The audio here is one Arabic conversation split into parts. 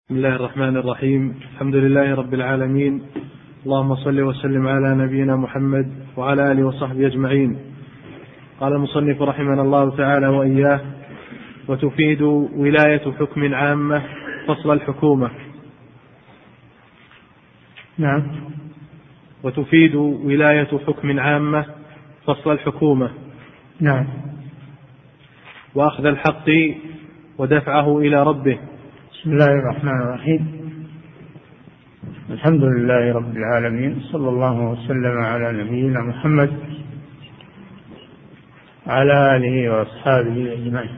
بسم الله الرحمن الرحيم. الحمد لله رب العالمين، اللهم صل وسلم على نبينا محمد وعلى آله وصحبه أجمعين. قال المصنف رحمنا الله تعالى وإياه: وتفيد ولاية حكم عامة فصل الحكومة. نعم. وتفيد ولاية حكم عامة فصل الحكومة. نعم. وأخذ الحق ودفعه إلى ربه. بسم الله الرحمن الرحيم. الحمد لله رب العالمين، صلى الله وسلم على نبينا محمد على آله وأصحابه أجمعين.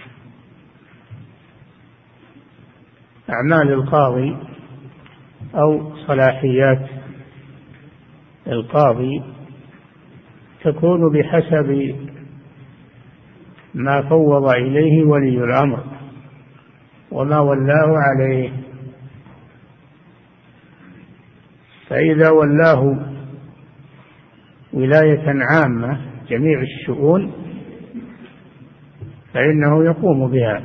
أعمال القاضي أو صلاحيات القاضي تكون بحسب ما فوض إليه ولي الأمر وما ولاه عليه. فإذا ولاه ولاية عامة جميع الشؤون فإنه يقوم بها،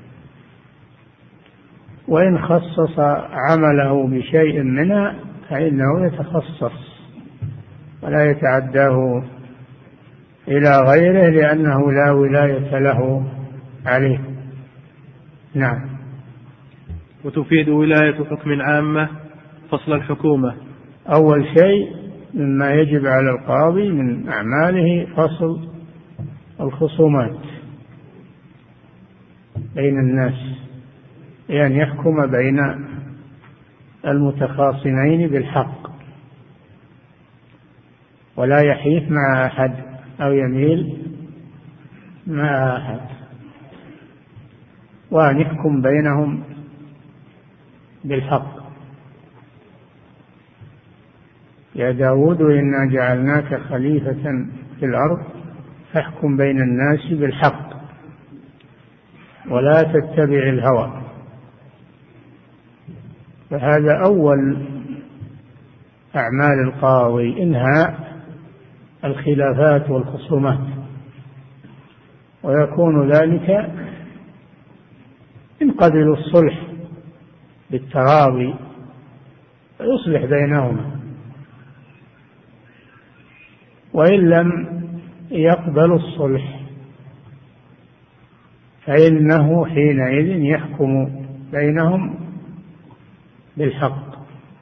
وإن خصص عمله بشيء منها فإنه يتخصص ولا يتعداه إلى غيره لأنه لا ولاية له عليه. نعم. وتفيد ولاية حكم عامة فصل الحكومة. أول شيء مما يجب على القاضي من أعماله فصل الخصومات بين الناس، يعني يحكم بين المتخاصمين بالحق ولا يحيف مع أحد أو يميل مع أحد، وأن يحكم بينهم بالحق. يا داود إنا جعلناك خليفة في الأرض فاحكم بين الناس بالحق ولا تتبع الهوى. فهذا أول أعمال القاضي، إنهاء الخلافات والخصومات، ويكون ذلك إن قبلوا الصلح بالتراضي فيصلح بينهما، وإن لم يقبلوا الصلح فإنه حينئذ يحكم بينهم بالحق.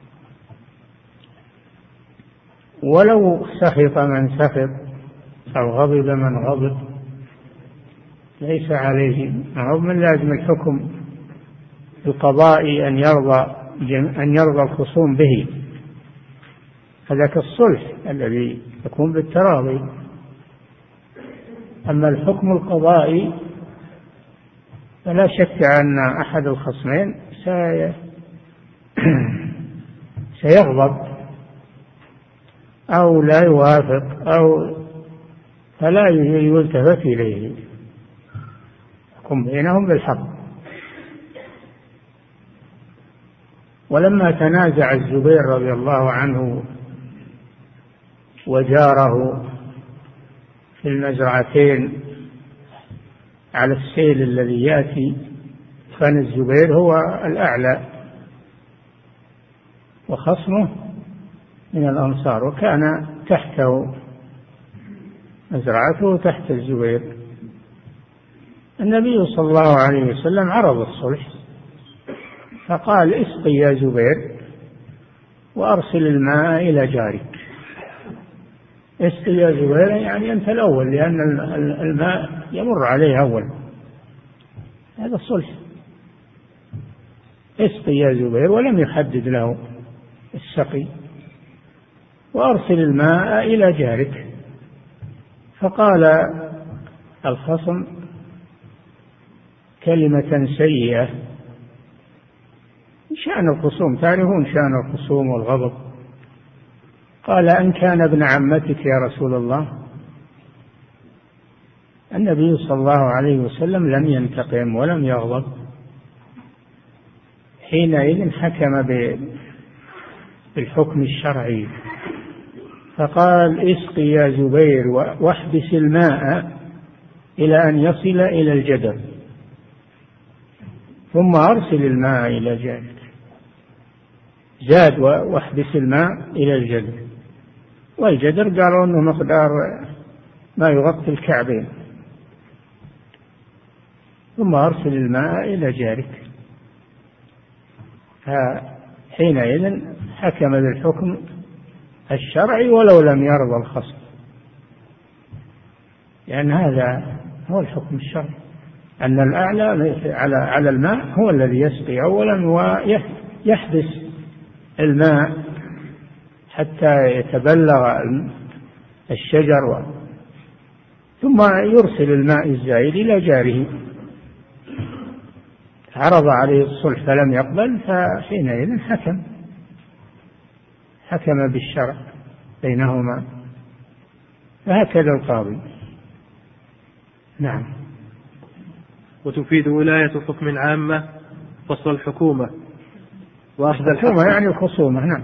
ولو سخط من سخط أو غضب من غضب ليس عليه، من لازم الحكم القضائي أن يرضى الخصوم به، هذاك الصلح الذي يكون بالتراضي. أما الحكم القضائي فلا شك أن أحد الخصمين سيغضب أو لا يوافق أو فلا يلتفت إليه، يحكم بينهم بالحق. ولما تنازع الزبير رضي الله عنه وجاره في المزرعتين على السيل الذي يأتي، كان الزبير هو الأعلى وخصمه من الأنصار، وكان تحته مزرعته تحت الزبير. النبي صلى الله عليه وسلم عرض الصلح فقال: اسقي يا زبير وأرسل الماء إلى جارك. اسقي يا زبير يعني أنت الأول، لأن الماء يمر عليه أول، هذا الصلح. اسقي يا زبير، ولم يحدد له السقي، وأرسل الماء إلى جارك. فقال الخصم كلمة سيئة، شأن الخصوم، تعرفون شأن الخصوم والغضب. قال: أن كان ابن عمتك يا رسول الله. النبي صلى الله عليه وسلم لم ينتقم ولم يغضب، حينئذ حكم بالحكم الشرعي فقال: اسقي يا زبير واحبس الماء إلى أن يصل إلى الجدر. ثم أرسل الماء إلى جارك. زاد واحبس الماء إلى الجدر، والجدر قالوا أنه مقدار ما يغطي الكعبين. ثم أرسل الماء إلى جارك. حينئذ حكم بالحكم الشرعي ولو لم يرضى الخصم، لأن هذا هو الحكم الشرعي، أن الأعلى على الماء هو الذي يسقي أولا ويحبس الماء حتى يتبلغ الشجر، ثم يرسل الماء الزائد إلى جاره. عرض عليه الصلح فلم يقبل، فحينئذ حكم بالشرع بينهما، فهكذا القاضي. نعم. وتفيد ولاية حكم عامة فصل الحكومة وأخذ الحق، يعني الخصومة. نعم.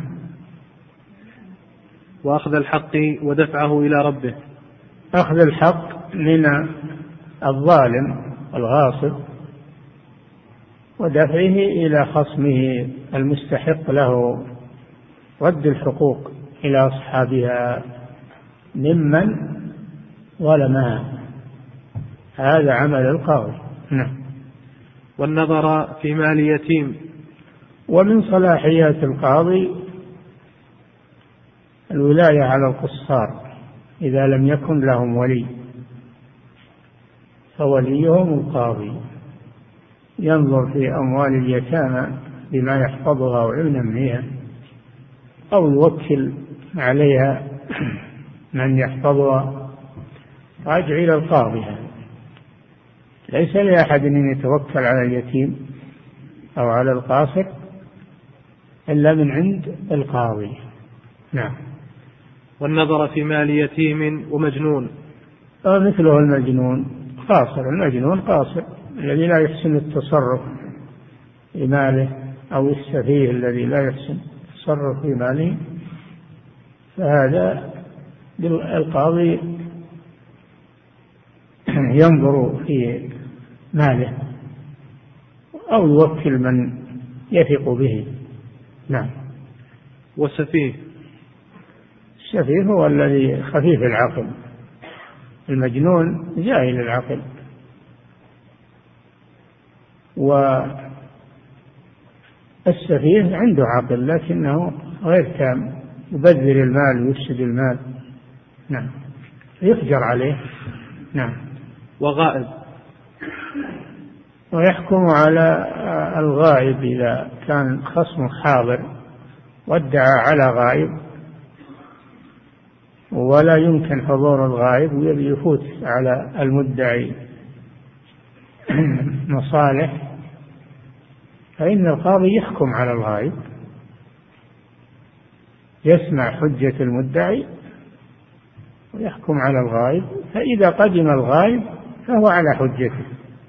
وأخذ الحق ودفعه إلى ربه. أخذ الحق من الظالم الغاصب ودفعه إلى خصمه المستحق له، رد الحقوق إلى أصحابها ممن ظلمها. هذا عمل القاضي. نعم. والنظر في مال يتيم. ومن صلاحيات القاضي الولاية على القصار إذا لم يكن لهم ولي، فوليهم القاضي، ينظر في أموال اليتامى بما يحفظها وينميها، أو يوكل عليها من يحفظها، راجع إلى القاضي. ليس لأحد أن يتوكل على اليتيم أو على القاصر إلا من عند القاضي. نعم. والنظر في مال يتيم ومجنون. مثله المجنون قاصر. المجنون قاصر الذي لا يحسن التصرف في ماله، أو السفيه الذي لا يحسن التصرف في ماله، فهذا القاضي ينظر في ماله أو يوكل من يثق به. نعم. والسفيه. السفيه هو الذي خفيف العقل، المجنون جاهل العقل. والسفيه عنده عقل لكنه غير تام، يبذر المال ويفسد المال. نعم. يفجر عليه. نعم. وغائب. ويحكم على الغائب إذا كان خصم حاضر وادعى على غائب ولا يمكن حضور الغائب ويفوت على المدعي مصالح، فإن القاضي يحكم على الغائب، يسمع حجة المدعي ويحكم على الغائب، فإذا قدم الغائب فهو على حجته،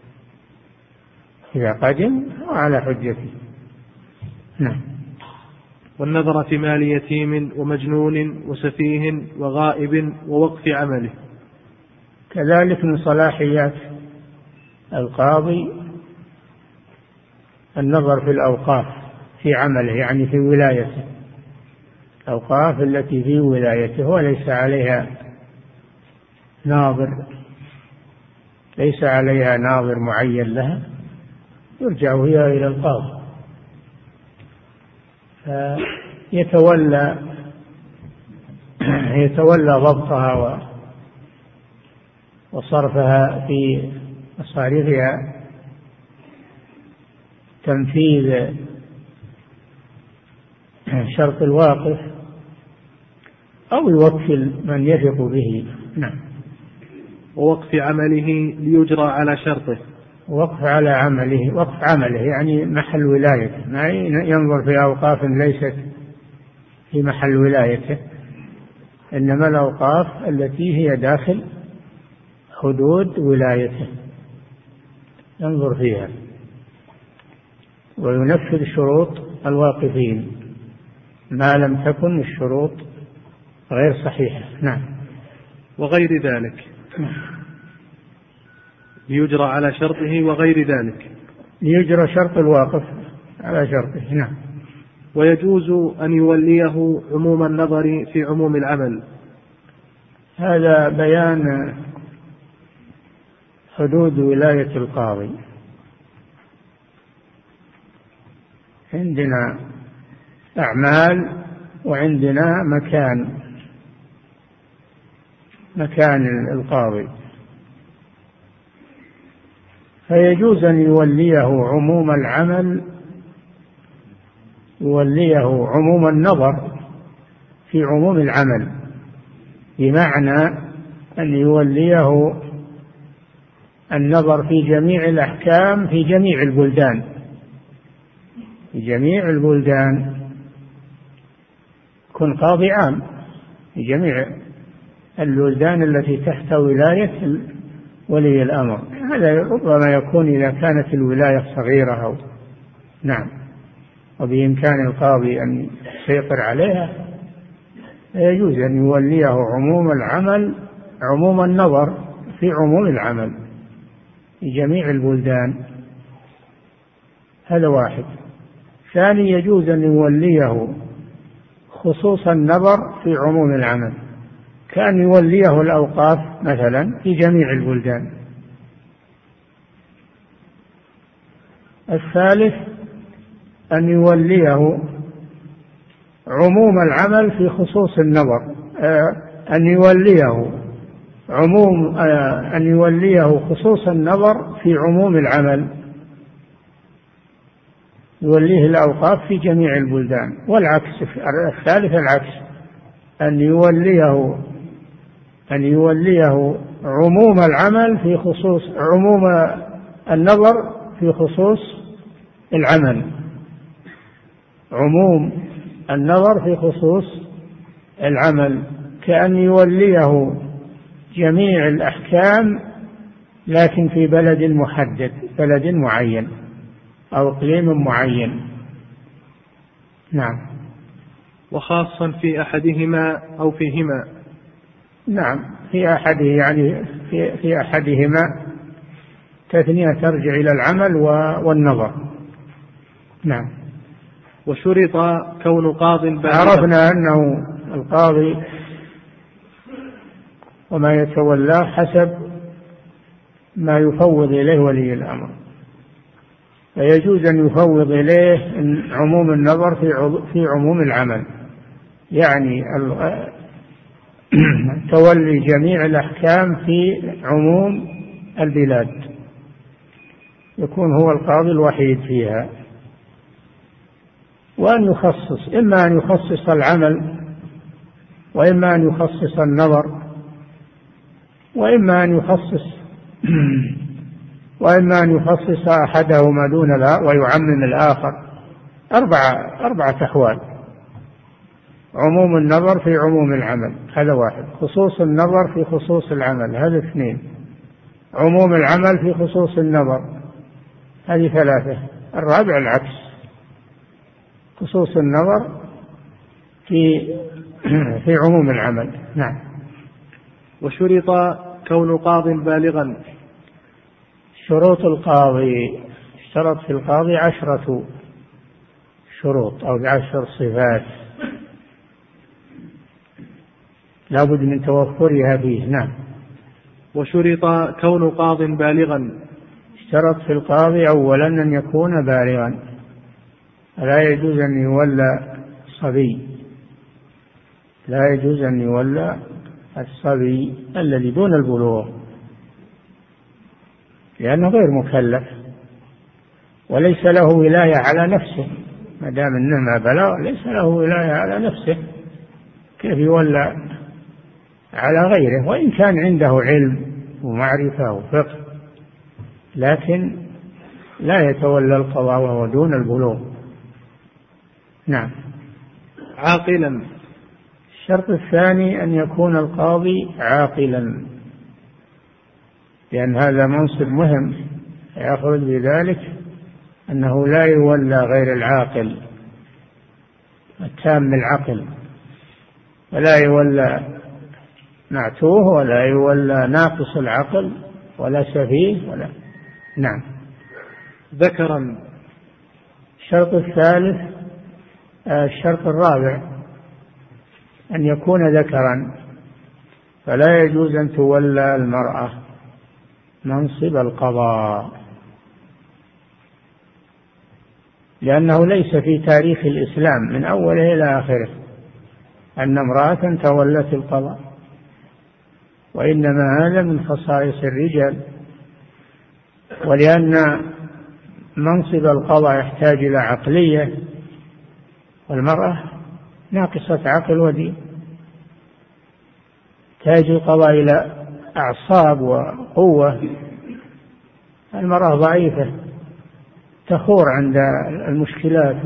إذا قدم هو على حجته. نعم. والنظر في مال يتيم ومجنون وسفيه وغائب ووقف عمله. كذلك من صلاحيات القاضي النظر في الأوقاف في عمله، يعني في ولايته، الأوقاف التي في ولايته وليس عليها ناظر، ليس عليها ناظر معين لها، يرجع هي إلى القاضي يتولى ضبطها وصرفها في مصاريفها، تنفيذ شرط الواقف، أو يوكل من يثق به. نعم. ووقف عمله ليجرى على شرطه. وقف على عمله، وقف عمله يعني محل ولايته، ما ينظر في أوقاف ليست في محل ولايته، إنما الأوقاف التي هي داخل حدود ولايته ينظر فيها وينفذ شروط الواقفين ما لم تكن الشروط غير صحيحة. نعم. وغير ذلك. ليجرى على شرطه وغير ذلك. ليجرى شرط الواقف على شرطه. نعم. ويجوز أن يوليه عموم النظر في عموم العمل. هذا بيان حدود ولاية القاضي. عندنا أعمال وعندنا مكان القاضي، فيجوز أن يوليه عموم العمل، يوليه عموم النظر في عموم العمل، بمعنى أن يوليه النظر في جميع الأحكام في جميع البلدان، في جميع البلدان يكون قاضي عام في جميع البلدان التي تحت ولاية ولي الأمر. هذا ربما يكون إذا كانت الولاية صغيرة أو نعم، وبإمكان القاضي أن يسيطر عليها، يجوز أن يوليه عموم العمل، عموم النظر في عموم العمل في جميع البلدان. هذا واحد. ثاني، يجوز أن يوليه خصوص النظر في عموم العمل، كأن يوليه الأوقاف مثلا في جميع البلدان. الثالث أن يوليه عموم العمل في خصوص النظر، أن يوليه خصوص النظر في عموم العمل، يوليه الأوقاف في جميع البلدان. والعكس، الثالث العكس، أن يوليه عموم العمل في خصوص عموم النظر في خصوص العمل، عموم النظر في خصوص العمل، كأن يوليه جميع الأحكام لكن في بلد محدد، بلد معين أو إقليم معين. نعم. وخاصا في أحدهما أو فيهما. نعم، في أحده، يعني في أحدهما تثنية ترجع إلى العمل والنظر. نعم. وشرط كون قاض بالغا. عرفنا أنه القاضي وما يتولاه حسب ما يفوض إليه ولي الأمر، فيجوز أن يفوض إليه عموم النظر في عموم العمل، يعني تولي جميع الأحكام في عموم البلاد، يكون هو القاضي الوحيد فيها. وأن يخصص، إما أن يخصص العمل، وإما أن يخصص النظر، وإما أن يخصص أحدهما دون ويعمم الآخر. أربعة أحوال: عموم النظر في عموم العمل، هذا واحد; خصوص النظر في خصوص العمل، هذا اثنين; عموم العمل في خصوص النظر، هذه ثلاثة. الرابع العكس، خصوص النظر في عموم العمل. نعم. وشرط كون قاض بالغا. شروط القاضي، اشترط في القاضي 10 شروط أو 10 صفات لا بد من توفرها فيه. نعم. وشرط كون قاض بالغا. اشترط في القاضي أولا أن يكون بالغا، لا يجوز أن يولى صبي، لا يجوز أن يولى الصبي الذي دون البلوغ، لأنه غير مكلف وليس له ولاية على نفسه، ما دام أنه ما بلغ ليس له ولاية على نفسه، كيف يولى على غيره؟ وإن كان عنده علم ومعرفة وفقه، لكن لا يتولى القضاء وهو دون البلوغ. نعم. عاقلا. الشرط الثاني أن يكون القاضي عاقلا، لأن هذا منصب مهم، يخرج بذلك أنه لا يولى غير العاقل التام العقل، ولا يولى معتوه، ولا يولى ناقص العقل، ولا سفيه، ولا. نعم. ذكرا. الشرط الثالث الشرط الرابع أن يكون ذكرا، فلا يجوز أن تولى المرأة منصب القضاء، لأنه ليس في تاريخ الإسلام من أوله إلى آخره أن امرأة تولت القضاء، وإنما هذا من خصائص الرجال. ولأن منصب القضاء يحتاج إلى عقلية، والمرأة ناقصة عقل ودين، تحتاج القضاء إلى أعصاب وقوة. المرأة ضعيفة تخور عند المشكلات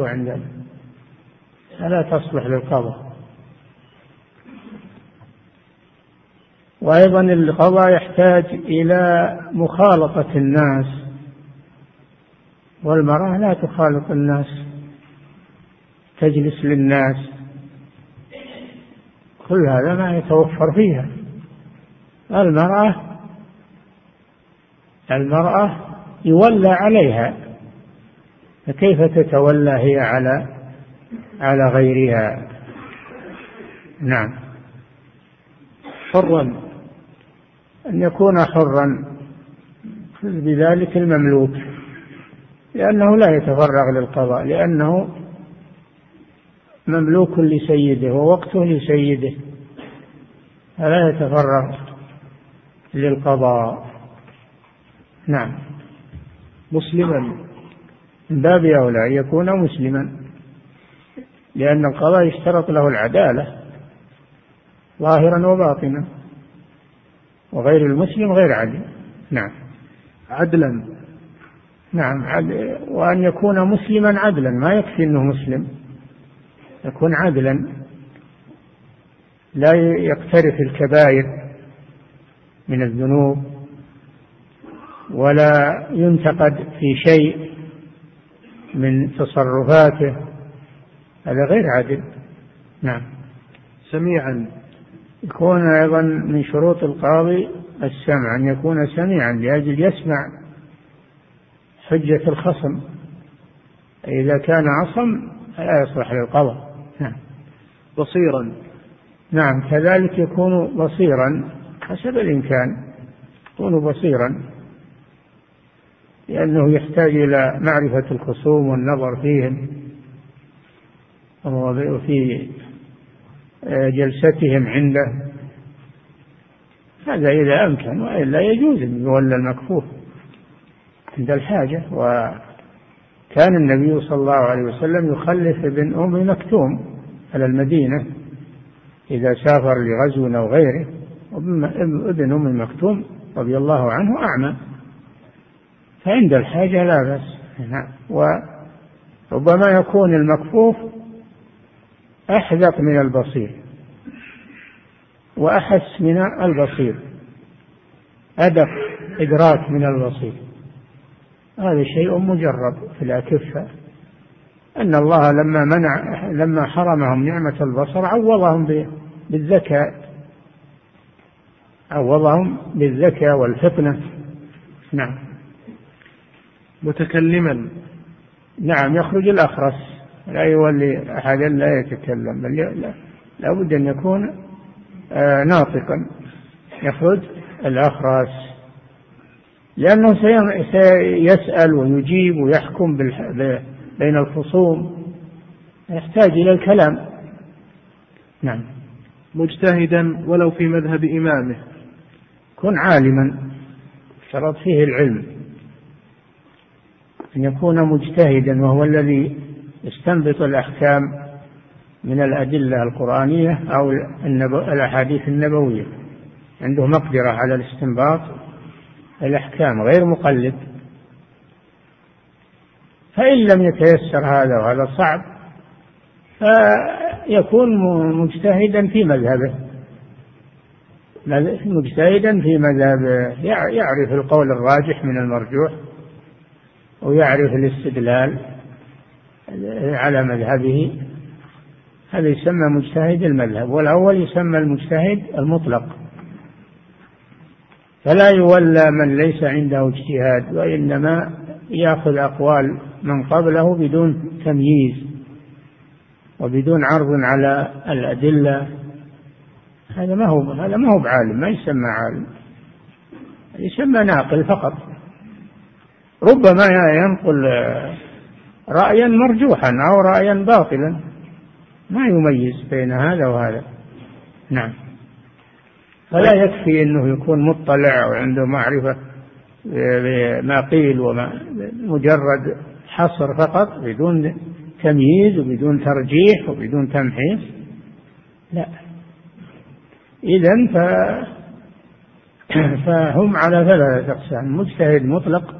فلا تصلح للقضاء. وأيضا القضاء يحتاج إلى مخالطة الناس، والمرأة لا تخالط الناس، تجلس للناس، كل هذا ما يتوفر فيها. المرأة يولى عليها، فكيف تتولى هي على غيرها؟ نعم. حرا، أن يكون حرا بذلك المملوك، لأنه لا يتفرغ للقضاء، لأنه مملوك لسيده ووقته لسيده، فلا يتفرغ للقضاء. نعم. مسلما، من باب أولى أن يكون مسلما، لأن القضاء يشترط له العدالة ظاهرا وباطنا، وغير المسلم غير عدل. نعم. عدلا، نعم، وأن يكون مسلما عدلا، ما يكفي أنه مسلم، يكون عدلا، لا يقترف الكبائر من الذنوب، ولا ينتقد في شيء من تصرفاته، هذا غير عدل. نعم. سميعا، يكون أيضا من شروط القاضي السمع، أن يكون سميعا لأجل يسمع حجة الخصم، إذا كان عصم لا يصلح للقضاء. نعم. بصيرا، نعم، كذلك يكون بصيرا حسب الإمكان، يكون بصيرا لأنه يحتاج إلى معرفة الخصوم والنظر فيهم وفي جلستهم عنده، هذا إذا أمكن، وإلا يجوز أن يولى المكفوف عند الحاجة. وكان النبي صلى الله عليه وسلم يخلف ابن أم مكتوم على المدينة إذا سافر لغزو أو غيره، ابن أم مكتوم رضي الله عنه أعمى، فعند الحاجة لا بأس. وربما يكون المكفوف أحذق من البصير وأحس من البصير، أدق إدراك من البصير، هذا شيء مجرب في الأكفة، أن الله لما حرمهم نعمة البصر عوضهم بالذكاء والفطنة. نعم. متكلما، نعم، يخرج الأخرس، لا يولي أحدا لا يتكلم، بل لا بد أن يكون ناطقا، يخرج الأخرس، لأنه سيسأل ويجيب ويحكم بين الخصوم، يحتاج إلى الكلام. نعم. مجتهدا ولو في مذهب إمامه، كن عالما شرط فيه العلم، أن يكون مجتهدا، وهو الذي يستنبط الأحكام من الأدلة القرآنية أو الأحاديث النبوية، عنده مقدرة على الاستنباط الأحكام، غير مقلد. فإن لم يتيسر هذا، وهذا صعب، فيكون مجتهدا في مذهبه، يعرف القول الراجح من المرجوح، ويعرف الاستدلال على مذهبه، هذا يسمى مجتهد المذهب. والأول يسمى المجتهد المطلق، فلا يولى من ليس عنده اجتهاد، وإنما يأخذ أقوال من قبله بدون تمييز وبدون عرض على الأدلة، هذا ما هو بعالم، ما يسمى عالم، يسمى ناقل فقط. ربما ينقل رأيا مرجوحا أو رأيا باطلا، ما يميز بين هذا وهذا. نعم. فلا يكفي أنه يكون مطلع وعنده معرفة بما قيل وما، مجرد حصر فقط بدون تمييز وبدون ترجيح وبدون تمحيص، لا. إذن فهم على ثلاثة أقسام: مجتهد مطلق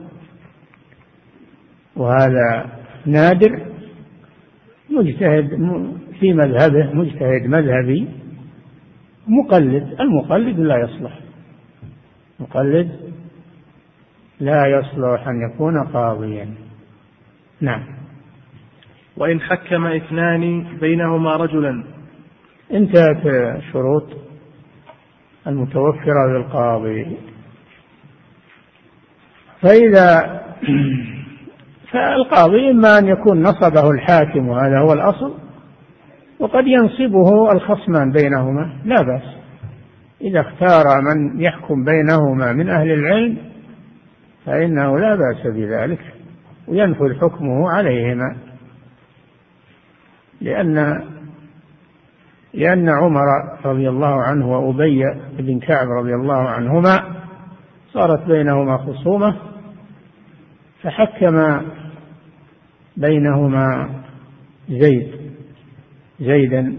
وهذا نادر، مجتهد في مذهبه مجتهد مذهبي، مقلد. المقلد لا يصلح، مقلد لا يصلح أن يكون قاضيا. نعم. وإن حكم اثنان بينهما رجلا. انتهت شروط المتوفرة للقاضي. فالقاضي إما أن يكون نصبه الحاكم وهذا هو الأصل، وقد ينصبه الخصمان بينهما، لا بأس إذا اختار من يحكم بينهما من أهل العلم فإنه لا بأس بذلك، وينفذ حكمه عليهما، لأن عمر رضي الله عنه وأبي بن كعب رضي الله عنهما صارت بينهما خصومة، فحكم بينهما زيدا،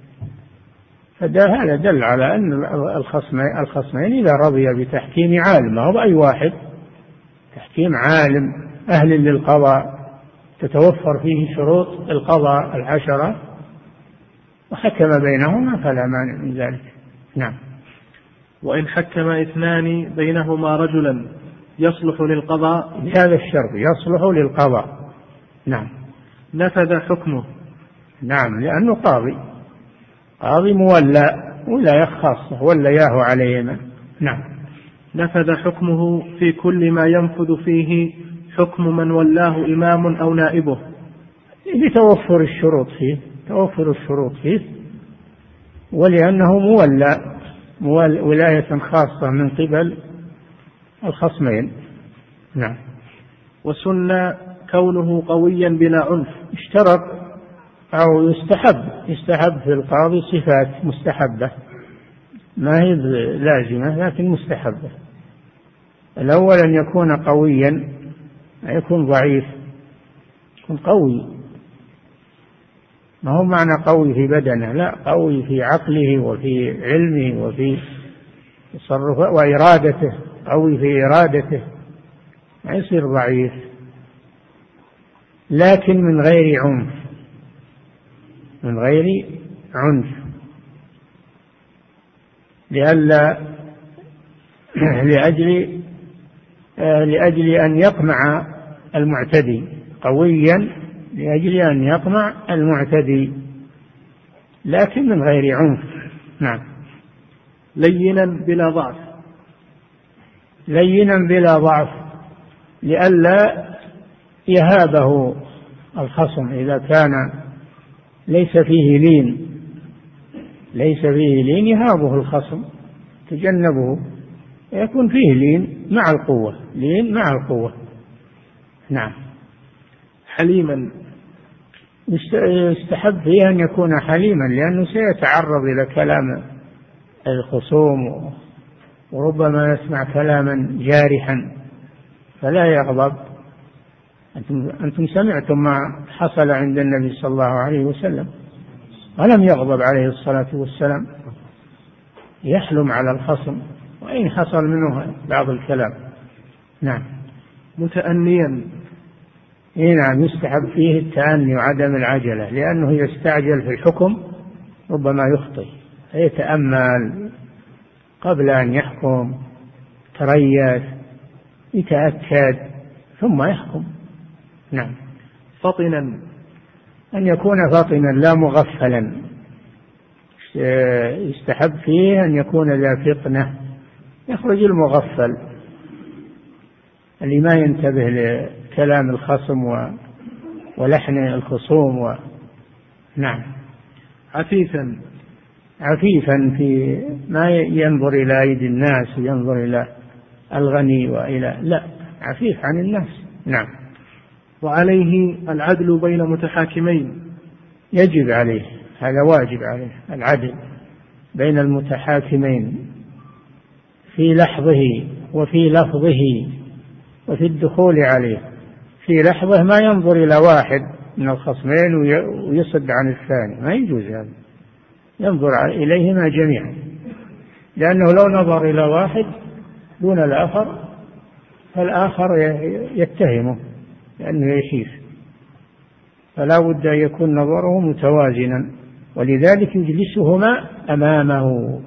هذا دل على أن الخصمين إذا رضي بتحكيم عالم، ما هو أي واحد، تحكيم عالم أهل للقضاء تتوفر فيه شروط القضاء 10 وحكم بينهما فلا مانع من ذلك. نعم. وإن حكم اثنان بينهما رجلا يصلح للقضاء، بهذا الشرط يصلح للقضاء. نعم. نفذ حكمه. نعم، لأنه قاضي مولى ولاية خاصة ولياه عليهما. نعم. نفذ حكمه في كل ما ينفذ فيه حكم من ولاه إمام أو نائبه، لتوفر الشروط فيه ولأنه مولى ولاية خاصة من قبل الخصمين. نعم. وسن كونه قويا بلا عنف. اشترط أو يستحب في القاضي صفات مستحبة، ما هي لازمة لكن مستحبة. الأول أن يكون قويا، يكون ضعيف، يكون قوي، ما هو معنى قوي في بدنه، لا، قوي في عقله وفي علمه وفي تصرفه وإرادته، قوي في إرادته، ما يصير ضعيف، لكن من غير عنف لأجل أن يقمع المعتدي، قويا لأجل أن يقمع المعتدي لكن من غير عنف. نعم. لينا بلا ضعف لئلا يهابه الخصم، إذا كان ليس فيه لين يهابه الخصم، تجنبه، يكون فيه لين مع القوة. نعم. حليما، يستحب فيه أن يكون حليما، لأنه سيتعرض إلى كلام الخصوم وربما يسمع كلاما جارحا فلا يغضب. أنتم سمعتم ما حصل عند النبي صلى الله عليه وسلم، ولم يغضب عليه الصلاة والسلام، يحلم على الخصم وإن حصل منه بعض الكلام. نعم. متأنيا. نعم، يستحب فيه التأني وعدم العجلة، لأنه يستعجل في الحكم ربما يخطئ، يتأمل قبل أن يحكم، تريث، يتأكد ثم يحكم. نعم. فطنا، أن يكون فطنا لا مغفلا، يستحب فيه أن يكون ذا فطنة، يخرج المغفل اللي ما ينتبه لكلام الخصم ولحن الخصوم نعم. عفيفا في ما ينظر إلى أيدي الناس وينظر إلى الغني لا، عفيف عن الناس. نعم. وعليه العدل بين متحاكمين، يجب عليه، هذا واجب عليه العدل بين المتحاكمين في لحظه وفي لفظه وفي الدخول عليه. في لحظه ما ينظر إلى واحد من الخصمين ويصد عن الثاني، ما يجوز هذا، ينظر إليهما جميعا، لأنه لو نظر إلى واحد دون الآخر فالآخر يتهمه لأنه يشيف، فلا بد أن يكون نظره متوازنا، ولذلك يجلسهما أمامه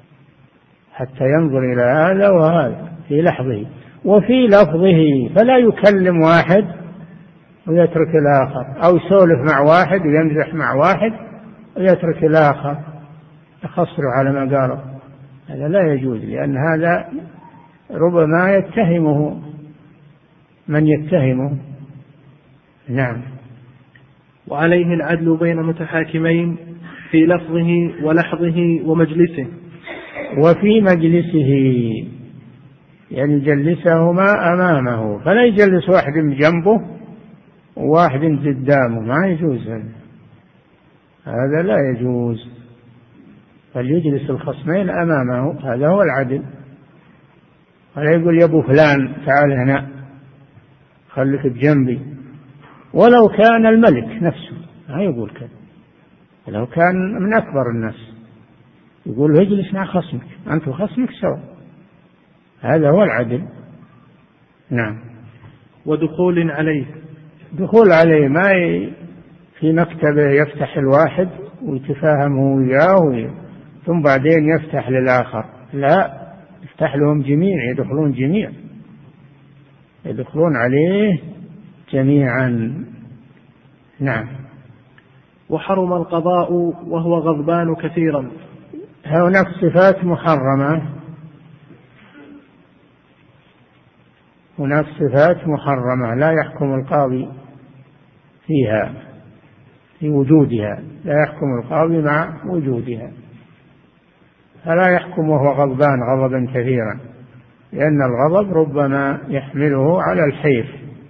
حتى ينظر إلى هذا وهذا في لحظه وفي لفظه، فلا يكلم واحد ويترك الآخر، أو يسولف مع واحد ويمزح مع واحد ويترك الآخر يخسر على ما قاله، هذا لا يجوز، لأن هذا ربما يتهمه من يتهمه. نعم. وعليه العدل بين متحاكمين في لفظه ولحظه ومجلسه. وفي مجلسه يعني يجلسهما أمامه، فلا يجلس واحد جنبه وواحد قدامه، ما يجوز هذا لا يجوز، فليجلس الخصمين أمامه، هذا هو العدل. ولا يقول يا أبو فلان تعال هنا خليك بجنبي، ولو كان الملك نفسه ما يقول كذا، ولو كان من أكبر الناس يقول له اجلس مع خصمك، أنت وخصمك سوا، هذا هو العدل. نعم. ودخول عليه، دخول عليه ما في مكتبه يفتح الواحد ويتفاهم هو وياه ثم بعدين يفتح للآخر، لا، يفتح لهم جميع، يدخلون جميع، يدخلون عليه جميعا. نعم. وحرم القضاء وهو غضبان كثيرا. هناك صفات محرمة، هناك صفات محرمة لا يحكم القاضي فيها في وجودها، لا يحكم القاضي مع وجودها، فلا يحكم وهو غضبان غضبا كثيرا، لأن الغضب ربما يحمله على الحيف.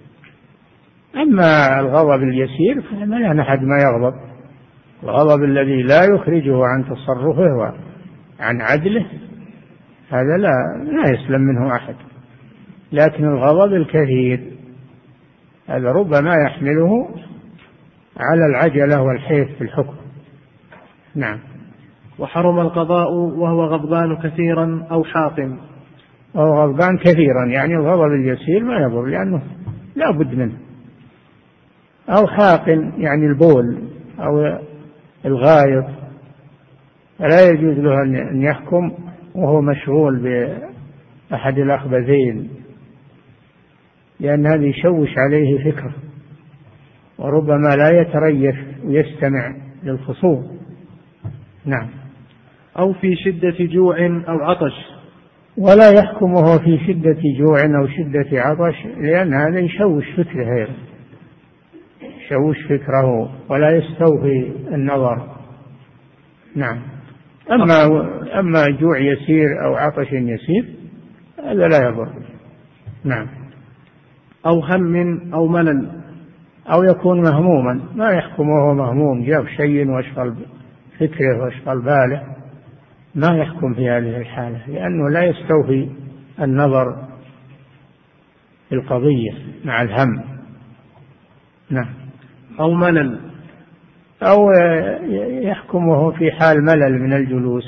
أما الغضب اليسير فما لا أحد ما يغضب، الغضب الذي لا يخرجه عن تصرفه وعن عدله هذا لا يسلم منه أحد، لكن الغضب الكثير هذا ربما يحمله على العجلة والحيف في الحكم. نعم. وحرم القضاء وهو غضبان كثيرا أو حاقم. أو غضبان كثيرا يعني الغضب اليسير ما يضر لأنه لا بد منه، أو حاقن يعني البول أو الغائط، فلا يجوز له أن يحكم وهو مشغول بأحد الأخبثين، لأن هذا يشوش عليه فكره وربما لا يتريث ويستمع للخصوم. نعم. أو في شدة جوع أو عطش. ولا يحكم وهو في شدة جوع أو شدة عطش، لأن هذا يشوش فكره، يشوش فكره ولا يستوفي النظر. نعم. أما جوع يسير أو عطش يسير هذا لا يضر. نعم. أو هم أو ملل. أو يكون مهموما، ما يحكم وهو مهموم، جاب شيء واشغل فكره واشغل باله، ما يحكم في هذه الحالة، لأنه لا يستوفي النظر في القضية مع الهم. نعم. أو ملل. أو يحكم وهو في حال ملل من الجلوس،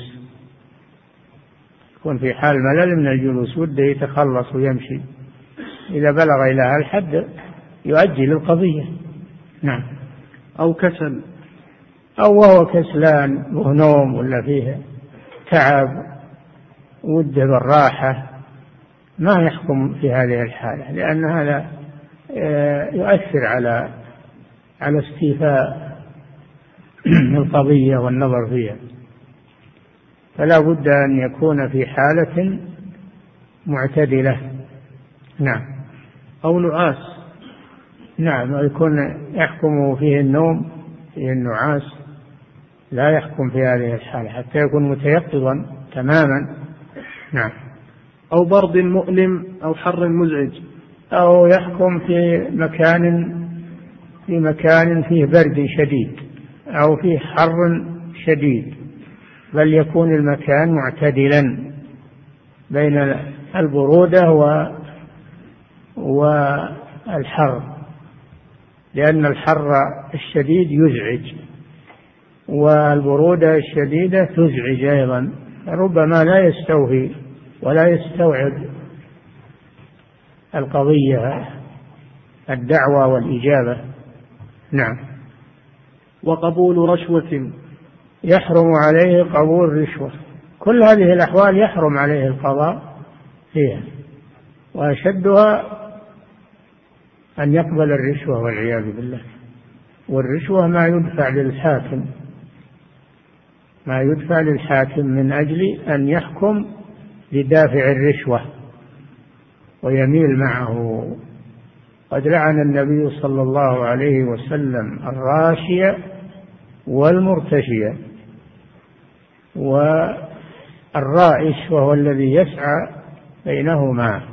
يكون في حال ملل من الجلوس وده يتخلص ويمشي، إذا بلغ إلى هالحد يؤجل القضية. نعم. أو كسل. أو وهو كسلان ونوم ولا فيه تعب وده بالراحة، ما يحكم في هذه الحالة، لأن هذا يؤثر على استيفاء القضية والنظر فيها، فلا بد أن يكون في حالة معتدلة. نعم. أو نعاس. نعم، يكون يحكم فيه النوم، فيه النعاس، لا يحكم في هذه الحالة حتى يكون متيقظا تماما. نعم. أو برد مؤلم أو حر مزعج. أو يحكم في مكان فيه برد شديد أو فيه حر شديد، بل يكون المكان معتدلا بين البرودة والحر، لأن الحر الشديد يزعج والبرودة الشديدة تزعج أيضا، ربما لا يستوفي ولا يستوعب القضية الدعوة والإجابة. نعم. وقبول رشوة. يحرم عليه قبول رشوة، كل هذه الأحوال يحرم عليه القضاء فيها، وأشدها أن يقبل الرشوة والعياذ بالله. والرشوة ما يدفع للحاكم من أجل أن يحكم بدافع الرشوة ويميل معه. قد لعن النبي صلى الله عليه وسلم الراشية والمرتشية. والرائش وهو الذي يسعى بينهما.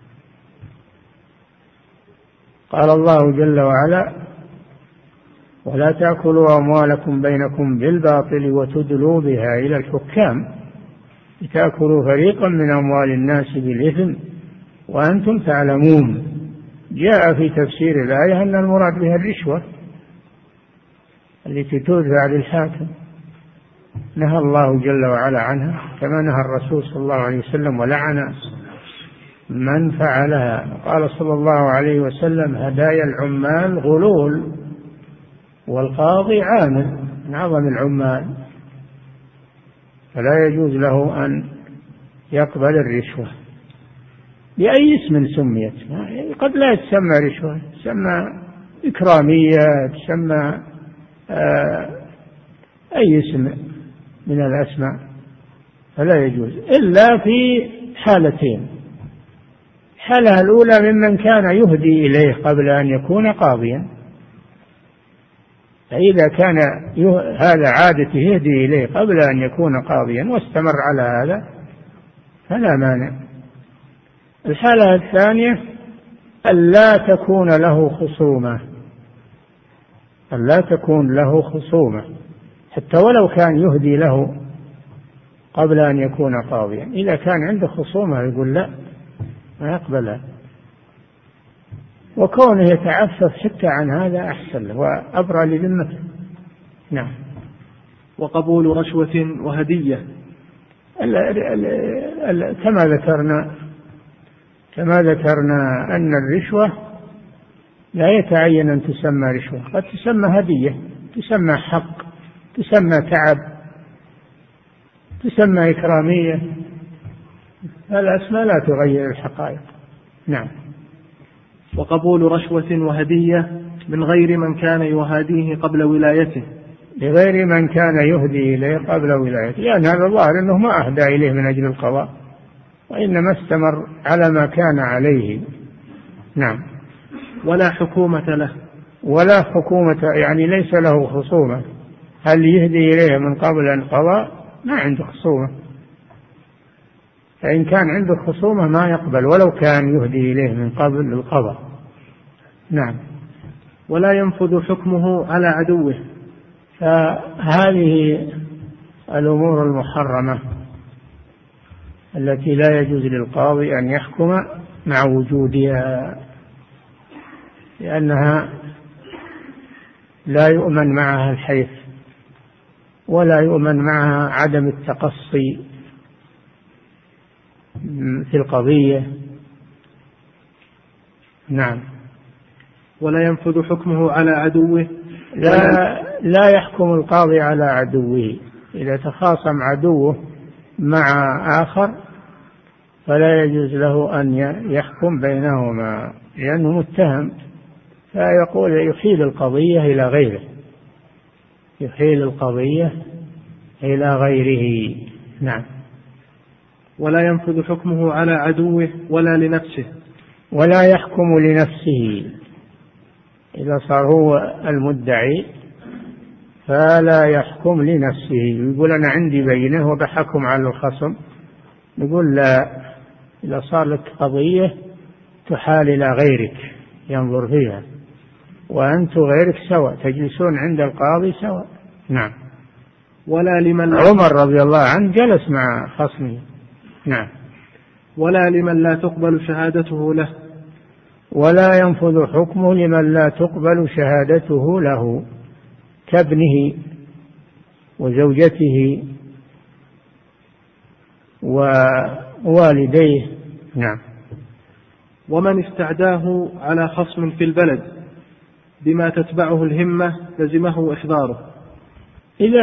قال الله جل وعلا: ولا تأكلوا أموالكم بينكم بالباطل وتدلوا بها إلى الحكام لتأكلوا فريقا من أموال الناس بالإثم وأنتم تعلمون. جاء في تفسير الآية أن المراد بها الرشوة التي تدفع للحاكم، نهى الله جل وعلا عنها كما نهى الرسول صلى الله عليه وسلم ولعن من فعلها. قال صلى الله عليه وسلم: هدايا العمال غلول والقاضي عامل، من أعظم العمال، فلا يجوز له أن يقبل الرشوة بأي اسم سميت. قد لا تسمى رشوة، تسمى إكرامية، تسمى أي اسم من الأسماء، فلا يجوز إلا في حالتين: الحالة الأولى ممن كان يهدي إليه قبل أن يكون قاضيا، فإذا كان هذا عادة يهدي إليه قبل أن يكون قاضيا واستمر على هذا فلا مانع. الحالة الثانية ألا تكون له خصومة حتى ولو كان يهدي له قبل أن يكون قاضيا. إذا كان عنده خصومة يقول لا، ما يقبلها، وكونه يتعفف حتى عن هذا أحسن له وأبرى لذمته. نعم. وقبول رشوة وهدية. كما ذكرنا أن الرشوة لا يتعين أن تسمى رشوة، قد تسمى هدية، تسمى حق، تسمى تعب، تسمى إكرامية، الأسماء لا تغير الحقائق. نعم. وقبول رشوة وهدية من غير من كان يهاديه قبل ولايته. لغير من كان يهدي إليه قبل ولايته، لأن هذا الظاهر أنه ما أهدى إليه من أجل القضاء، وإنما استمر على ما كان عليه. نعم. ولا حكومة له. ولا حكومة، يعني ليس له خصومة. هل يهدي إليه من قبل القضاء؟ ما عنده خصومة، فإن كان عنده خصومة ما يقبل ولو كان يهدي إليه من قبل القضاء. نعم. ولا ينفذ حكمه على عدوه. فهذه الأمور المحرمة التي لا يجوز للقاضي أن يحكم مع وجودها، لأنها لا يؤمن معها الحيف ولا يؤمن معها عدم التقصي في القضية. نعم. ولا ينفذ حكمه على عدوه. لا يحكم القاضي على عدوه. إذا تخاصم عدوه مع آخر فلا يجوز له أن يحكم بينهما لأنه متهم، فيقول يحيل القضية إلى غيره، يحيل القضية إلى غيره. نعم. ولا ينفذ حكمه على عدوه ولا لنفسه. ولا يحكم لنفسه. إذا صار هو المدعي فلا يحكم لنفسه، يقول أنا عندي بينة وبحكم على الخصم، نقول لا، إذا صار لك قضية تحال إلى غيرك ينظر فيها، وأنت غيرك سواء، تجلسون عند القاضي سواء. نعم. ولا لمن عمر رضي الله عنه جلس مع خصمه. نعم. ولا لمن لا تقبل شهادته له، ولا ينفذ حكمه لمن لا تقبل شهادته له، كابنه وزوجته ووالديه. نعم. ومن استعداه على خصم في البلد بما تتبعه الهمة لزمه إحضاره. إذا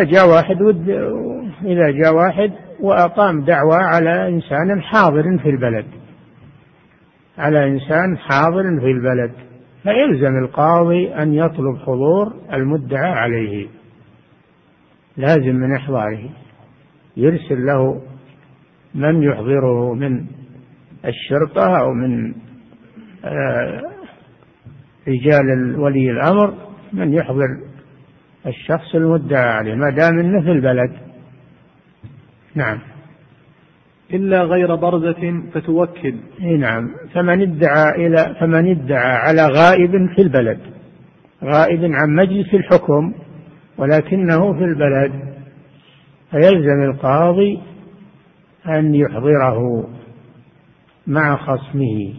جاء واحد وأقام دعوى على إنسان حاضر في البلد، فيلزم القاضي أن يطلب حضور المدعى عليه، لازم من إحضاره، يرسل له من يحضره من الشرطة أو من رجال ولي الأمر، من يحضر الشخص المدعى عليه ما دام إنه في البلد. نعم. إلا غير برزة فتوكل. نعم. فمن ادعى على غائب في البلد، غائب عن مجلس الحكم ولكنه في البلد، فيلزم القاضي أن يحضره مع خصمه،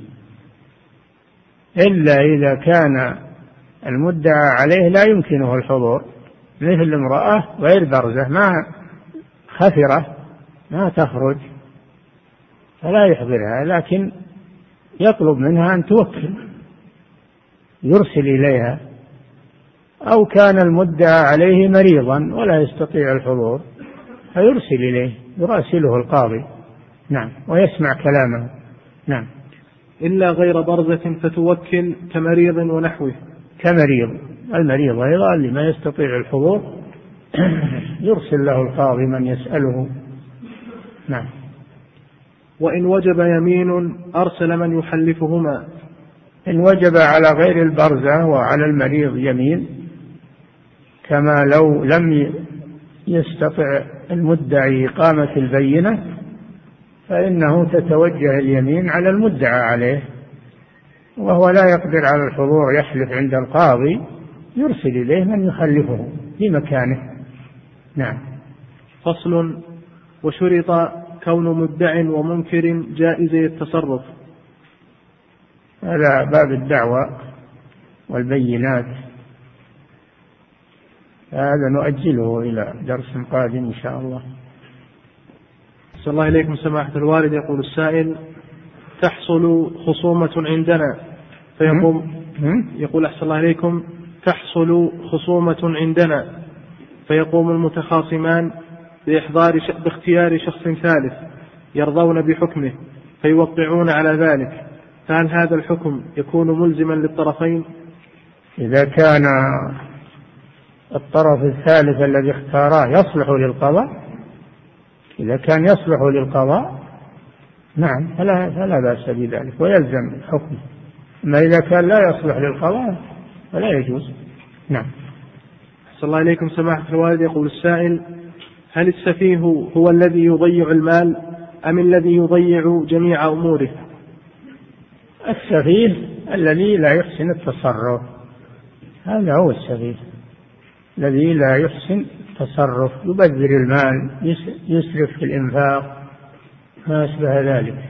إلا إذا كان المدعى عليه لا يمكنه الحضور، مثل امرأة غير برزة ما خفرة ما تخرج فلا يحضرها، لكن يطلب منها أن توكل، يرسل إليها. أو كان المدعى عليه مريضا ولا يستطيع الحضور فيرسل إليه، يراسله القاضي. نعم. ويسمع كلامه. نعم. إلا غير برزة فتوكل كمريض ونحوه. المريض أيضا اللي ما يستطيع الحضور يرسل له القاضي من يسأله. نعم. وإن وجب يمين أرسل من يحلفهما. إن وجب على غير البرزة وعلى المريض يمين، كما لو لم يستطع المدعي إقامة البينة، فإنه تتوجه اليمين على المدعى عليه، وهو لا يقدر على الحضور يحلف عند القاضي، يرسل إليه من يخلفه في مكانه. نعم. فصل. وشرط كون مدع ومنكر جائزي التصرف. هذا باب الدعوة والبينات، هذا نؤجله إلى درس قادم إن شاء الله. صلى الله إليكم سماحة الوالد. يقول السائل: تحصل خصومة عندنا يقول أحسن الله إليكم: تحصل خصومة عندنا فيقوم المتخاصمان باختيار شخص ثالث يرضون بحكمه فيوقعون على ذلك، فهل هذا الحكم يكون ملزما للطرفين؟ إذا كان الطرف الثالث الذي اختاراه يصلح للقضاء، إذا كان يصلح للقضاء نعم فلا بأس بذلك ويلزم حكمه، أما إذا كان لا يصلح للقضاء فلا يجوز. نعم. صلى الله عليكم سماحة الوالد. يقول السائل: هل السفيه هو الذي يضيع المال أم الذي يضيع جميع أموره؟ السفيه الذي لا يحسن التصرف، هذا هو السفيه الذي لا يحسن التصرف، يبذر المال، يسرف في الإنفاق، ما أشبه ذلك.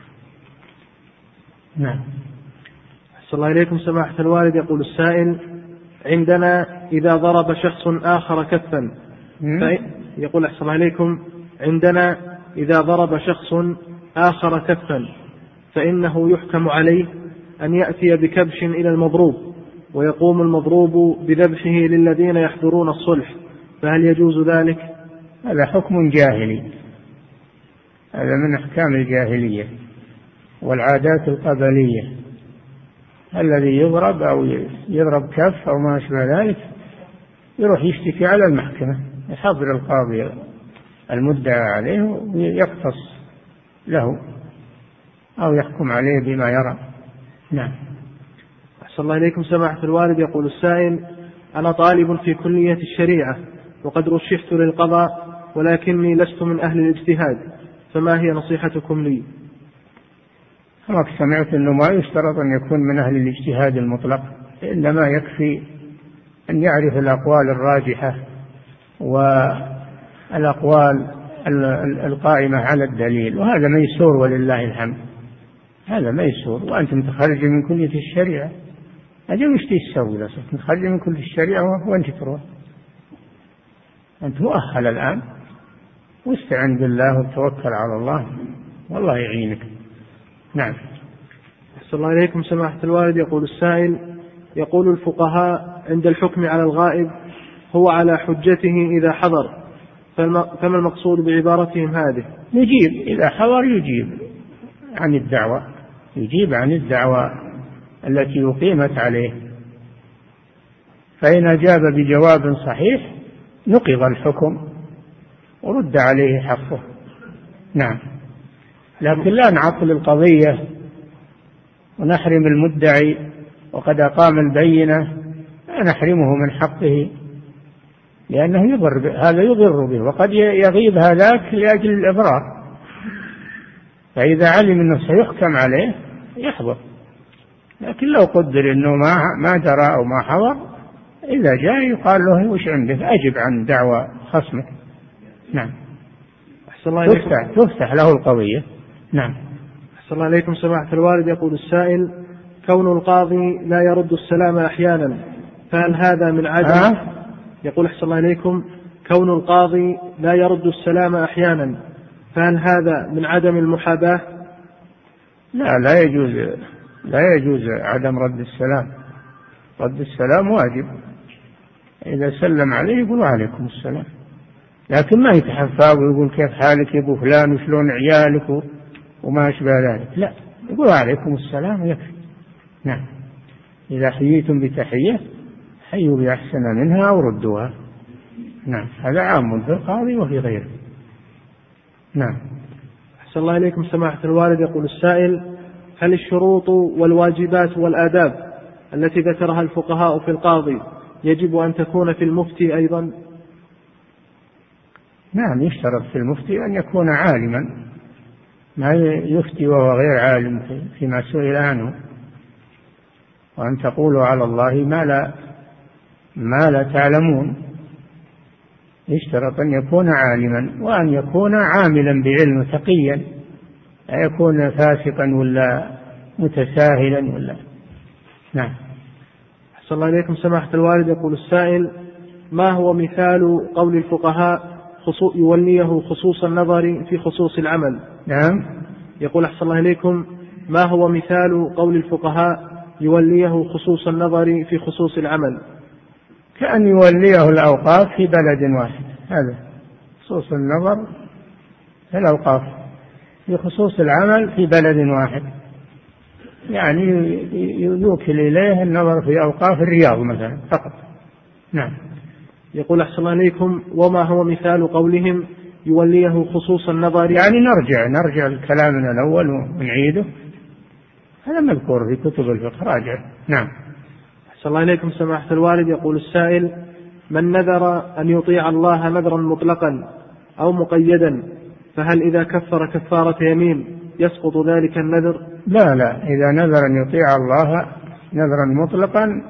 نعم. صلى الله عليكم سماحة الوالد. يقول السائل: عندنا إذا ضرب شخص آخر كفا يقول أحسن الله عليكم: عندنا إذا ضرب شخص آخر كفا فإنه يحكم عليه أن يأتي بكبش إلى المضروب، ويقوم المضروب بذبحه للذين يحضرون الصلح، فهل يجوز ذلك؟ هذا حكم جاهلي، هذا من أحكام الجاهلية والعادات القبلية. الذي يضرب أو يضرب كف أو ما أشبه ذلك يروح يشتكي على المحكمة، يحضر القاضي المدعى عليه ويقتص له أو يحكم عليه بما يرى. نعم. أحسن الله إليكم سماحة الوالد. يقول السائل: أنا طالب في كلية الشريعة وقد رشحت للقضاء ولكني لست من أهل الاجتهاد، فما هي نصيحتكم لي؟ أنا سمعت أنه ما يشترط أن يكون من أهل الاجتهاد المطلق، إنما يكفي أن يعرف الأقوال الراجحة والأقوال القائمة على الدليل، وهذا ميسور ولله الحمد، هذا ميسور. وأنت متخرج من كلية الشريعة، أجل وش تسوي لك؟ متخرج من كلية الشريعة وأنت تروح، أنت مؤهل الآن، واستعن بالله وتوكل على الله والله يعينك. نعم. أحسن الله إليكم سماحة الوالد. يقول السائل: يقول الفقهاء عند الحكم على الغائب هو على حجته إذا حضر، فما المقصود بعبارتهم هذه؟ يجيب إذا حضر، يجيب عن الدعوة، يجيب عن الدعوة التي أقيمت عليه، فإن أجاب بجواب صحيح نقض الحكم ورد عليه حقه. نعم. لكن لا نعطل القضية ونحرم المدعي وقد أقام البينة، لا نحرمه من حقه، لأنه هذا يضر به، وقد يغيب هذاك لأجل الإضرار، فإذا علم أنه سيحكم عليه يحضر. لكن لو قدر أنه ما درى أو ما حضر، إذا جاء يقال له وش عندك، أجب عن دعوى خصمك. نعم. تفتح له القضية. نعم. أحسن الله إليكم سماحة الوالد. يقول السائل: كون القاضي لا يرد السلام أحيانا، فهل هذا من عدم يقول أحسن الله إليكم: كون القاضي لا يرد السلام أحيانا، فهل هذا من عدم المحاباة؟ لا يجوز عدم رد السلام. رد السلام واجب، إذا سلم عليه يقول عليكم السلام، لكن ما يتحفى ويقول كيف حالك يا أبو فلان وشلون عيالك وما أشبه ذلك، لا، يقول عليكم السلام يكفي. نعم. إذا حييتم بتحية حيوا بأحسن منها أو ردوها. نعم. هذا عام في القاضي وفي غيره. نعم. أحسن الله إليكم سماحة الوالد. يقول السائل: هل الشروط والواجبات والآداب التي ذكرها الفقهاء في القاضي يجب أن تكون في المفتي أيضا؟ نعم، يشترط في المفتي أن يكون عالما، ما يفتي وهو غير عالم فيما سئل عنه، وأن تقولوا على الله ما لا تعلمون. يشترط أن يكون عالما، وأن يكون عاملا بعلم تقيا، لا يكون فاسقا ولا متساهلا ولا. نعم. أحسن الله إليكم سماحة الوالد. يقول السائل: ما هو مثال قول الفقهاء يوليه خصوص النظر في خصوص العمل؟ نعم. يقول أحسن الله إليكم: ما هو مثال قول الفقهاء يوليه خصوص النظر في خصوص العمل؟ كأن يوليه الأوقاف في بلد واحد، هذا خصوص النظر في الأوقاف، في خصوص العمل في بلد واحد، يعني يوكل إليه النظر في أوقاف الرياض مثلا فقط. نعم. يقول أحسن الله إليكم: وما هو مثال قولهم يوليه خصوص النظر؟ يعني نرجع لكلامنا الأول ونعيده، هذا مذكور في كتب الفقه، راجع. نعم. أحسن الله إليكم سماحة الوالد. يقول السائل: من نذر أن يطيع الله نذرا مطلقا أو مقيدا، فهل إذا كفر كفارة يمين يسقط ذلك النذر؟ لا، إذا نذر أن يطيع الله نذرا مطلقا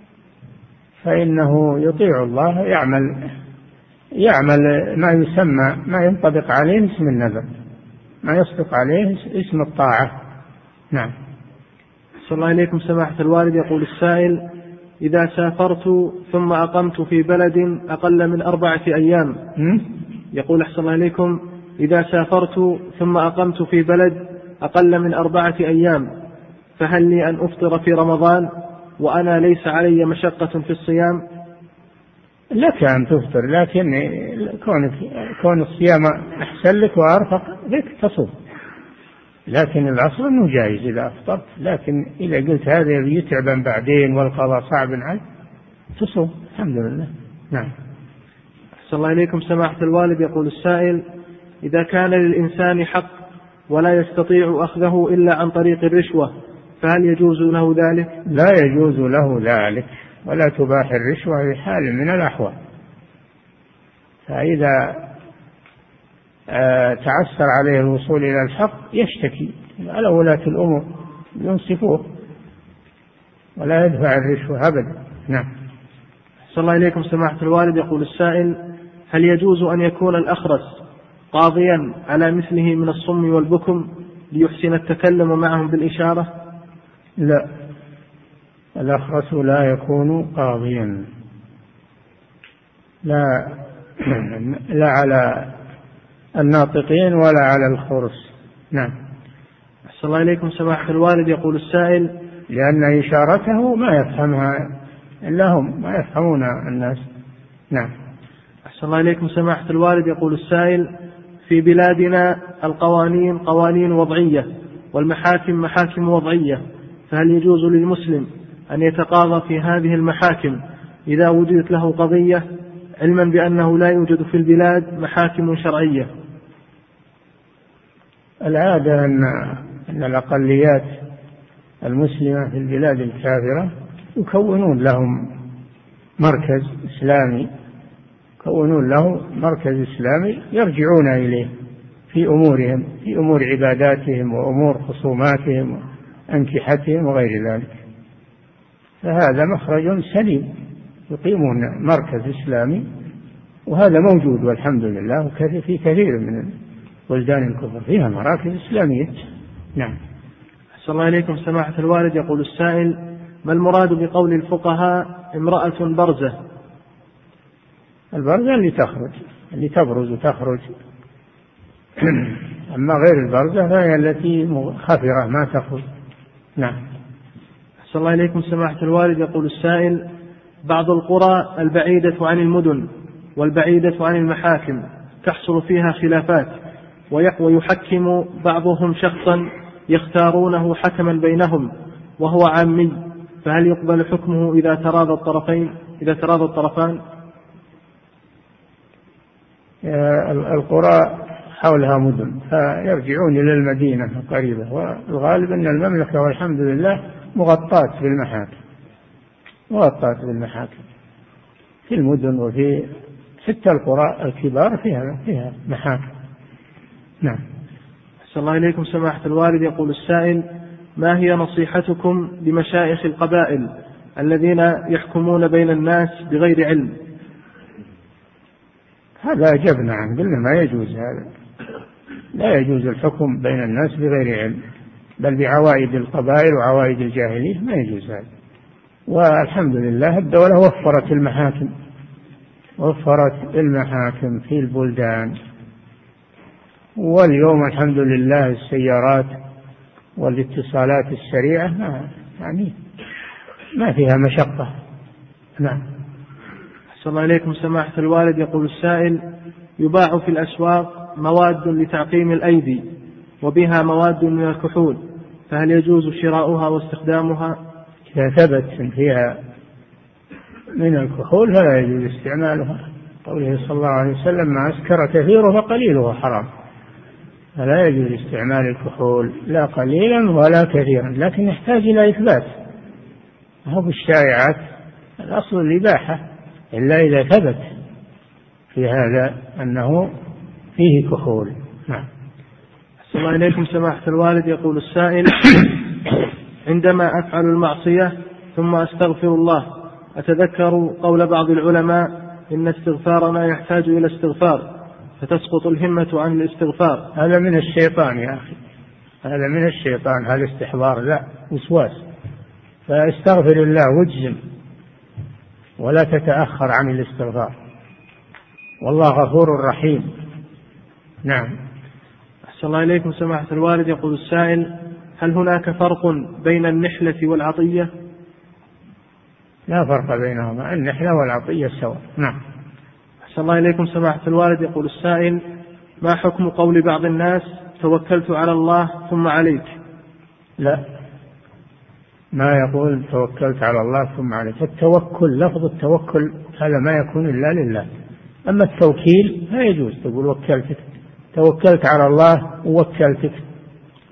فإنه يطيع الله، يعمل ما يسمى، ما ينطبق عليه اسم النذر، ما يصدق عليه اسم الطاعة. نعم. أحسن الله إليكم سماحة الوالد. يقول السائل: إذا سافرت ثم أقمت في بلد أقل من 4 أيام. يقول أحسن الله إليكم: إذا سافرت ثم أقمت في بلد أقل من 4 أيام، فهل لي أن أفطر في رمضان وأنا ليس علي مشقة في الصيام؟ لك أن تفطر، لكن كون الصيام أحسن لك وأرفق لك تصوم، لكن الأصل أنه جائز إذا أفطرت، لكن إذا قلت هذا يتعبا بعدين والقضاء صعب عليه تصوم. الحمد لله. نعم. أحسن الله إليكم سماحة الوالد. يقول السائل: إذا كان للإنسان حق ولا يستطيع أخذه إلا عن طريق الرشوة، فهل يجوز له ذلك؟ لا يجوز له ذلك، ولا تباح الرشوة في حال من الأحوال. فإذا تعسر عليه الوصول إلى الحق يشتكي على ولاة الأمور ينصفوه ولا يدفع الرشوة أبدا. نعم. صلى الله إليكم سماحة الوالد. يقول السائل: هل يجوز أن يكون الأخرس قاضيا على مثله من الصم والبكم ليحسن التكلم معهم بالإشارة؟ لا، الأخرس لا يكون قاضيا، لا على الناطقين ولا على الخرس. نعم. أحسن الله إليكم سماحة الوالد. يقول السائل: لأن إشارته ما يفهمها إلا هم، ما يفهمون الناس. نعم. أحسن الله إليكم سماحة الوالد. يقول السائل: في بلادنا القوانين قوانين وضعية والمحاكم محاكم وضعية، فهل يجوز للمسلم أن يتقاضى في هذه المحاكم إذا وجدت له قضية، علما بأنه لا يوجد في البلاد محاكم شرعية؟ العادة أن الأقليات المسلمة في البلاد الكافرة يكونون لهم مركز إسلامي، يكونون له مركز إسلامي يرجعون إليه في أمورهم، في أمور عباداتهم وأمور خصوماتهم وأنكحتهم وغير ذلك. فهذا مخرج سليم، يقيمون مركز إسلامي، وهذا موجود والحمد لله في كثير من بلدان الكفر فيها مراكز إسلامية. نعم. أحسن الله إليكم سماحة الوالد. يقول السائل: ما المراد بقول الفقهاء امرأة برزة؟ البرزة اللي تخرج، اللي تبرز وتخرج. أما غير البرزة فهي التي خفرة ما تخرج. نعم. أحسن الله إليكم سماحة الوالد. يقول السائل: بعض القرى البعيدة عن المدن والبعيدة عن المحاكم تحصل فيها خلافات، ويحكم بعضهم شخصا يختارونه حكما بينهم وهو عامي، فهل يقبل حكمه إذا تراضى الطرفان؟ القرى حولها مدن فيرجعون إلى المدينة القريبة، والغالب أن المملكة والحمد لله مغطاة بالمحاكم في المدن، وفي حتى القرى الكبار فيها محاكم. نعم. أحسن الله إليكم سماحة الوالد. يقول السائل: ما هي نصيحتكم لمشايخ القبائل الذين يحكمون بين الناس بغير علم؟ هذا أجبنا عنه، قلنا ما يجوز هذا، لا يجوز الحكم بين الناس بغير علم، بل بعوائد القبائل وعوائد الجاهلية ما يجوز هذا. والحمد لله الدولة وفرت المحاكم في البلدان، واليوم الحمد لله السيارات والاتصالات السريعة ما فيها مشقة. نعم. أحسن الله إليكم سماحة الوالد. يقول السائل: يباع في الأسواق مواد لتعقيم الأيدي وبها مواد من الكحول، فهل يجوز شراؤها واستخدامها؟ إذا ثبت فيها من الكحول فلا يجوز استعمالها، قوله صلى الله عليه وسلم: ما أسكر كثيره فقليله حرام. فلا يجوز استعمال الكحول لا قليلا ولا كثيرا، لكن يحتاج إلى إثبات. هو بالشائعات الأصل الإباحة، إلا إذا ثبت في هذا أنه فيه كحول. نعم. أحسن الله إليكم سماحة الوالد. يقول السائل: عندما أفعل المعصية ثم أستغفر الله أتذكر قول بعض العلماء: إن استغفارنا يحتاج إلى استغفار، فتسقط الهمة عن الاستغفار. هذا من الشيطان يا أخي، هذا من الشيطان، هذا استحضار، لا وسواس. فاستغفر الله واجزم ولا تتأخر عن الاستغفار، والله غفور رحيم. نعم. أحسن الله إليكم سماحة الوالد. يقول السائل: هل هناك فرق بين النحلة والعطية؟ لا فرق بينهما، النحلة والعطية سواء. نعم. أحسن الله إليكم سماحة الوالد. يقول السائل: ما حكم قول بعض الناس: توكلت على الله ثم عليك؟ لا، ما يقول توكلت على الله ثم عليك. التوكل، لفظ التوكل هذا ما يكون إلا لله. أما التوكيل لا يجوز تقول توكلت على الله ووكلتك،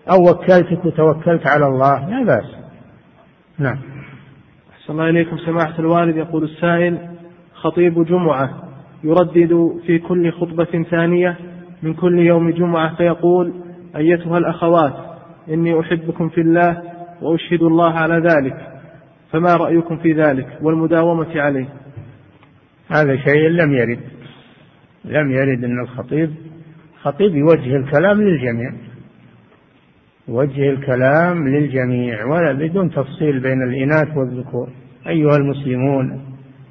أو وكلتك وتوكلت على الله لا بأس. نعم. أحسن الله إليكم سماحة الوالد. يقول السائل: خطيب جمعة يردد في كل خطبة ثانية من كل يوم جمعة فيقول: أيتها الأخوات إني أحبكم في الله وأشهد الله على ذلك، فما رأيكم في ذلك والمداومة عليه؟ هذا شيء لم يرد أن الخطيب يوجه الكلام للجميع، يوجه الكلام للجميع ولا بدون تفصيل بين الإناث والذكور. أيها المسلمون،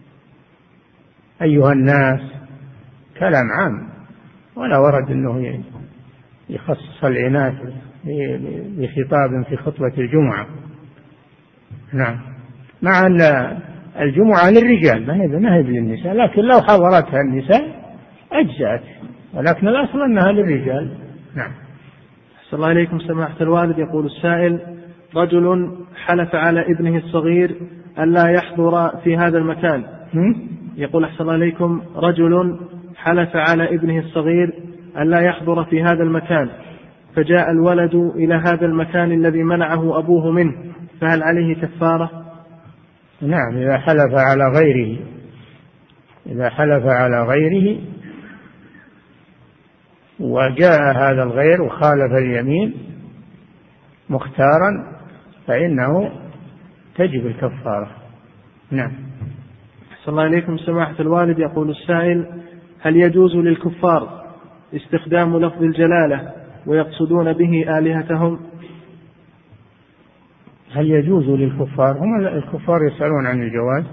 أيها الناس، كلام عام، ولا ورد أنه يخصص الإناث بخطاب في خطبة الجمعة. نعم. مع أن الجمعة للرجال ما هي للنساء، لكن لو حضرتها النساء أجزأت، ولكن الأصل أنها للرجال. نعم. أحسن الله إليكم سماحة الوالد. يقول السائل: رجل حلف على ابنه الصغير ألا يحضر في هذا المكان. يقول: أحسن الله إليكم، رجل حلف على ابنه الصغير ألا يحضر في هذا المكان، فجاء الولد إلى هذا المكان الذي منعه أبوه منه، فهل عليه كفارة؟ نعم. إذا حلف على غيره وجاء هذا الغير وخالف اليمين مختارا فإنه تجب الكفارة. نعم. أحسن الله إليكم سماحة الوالد. يقول السائل: هل يجوز للكفار استخدام لفظ الجلالة ويقصدون به آلهتهم؟ هل يجوز للكفار؟ هم الكفار يسألون عن الجواز؟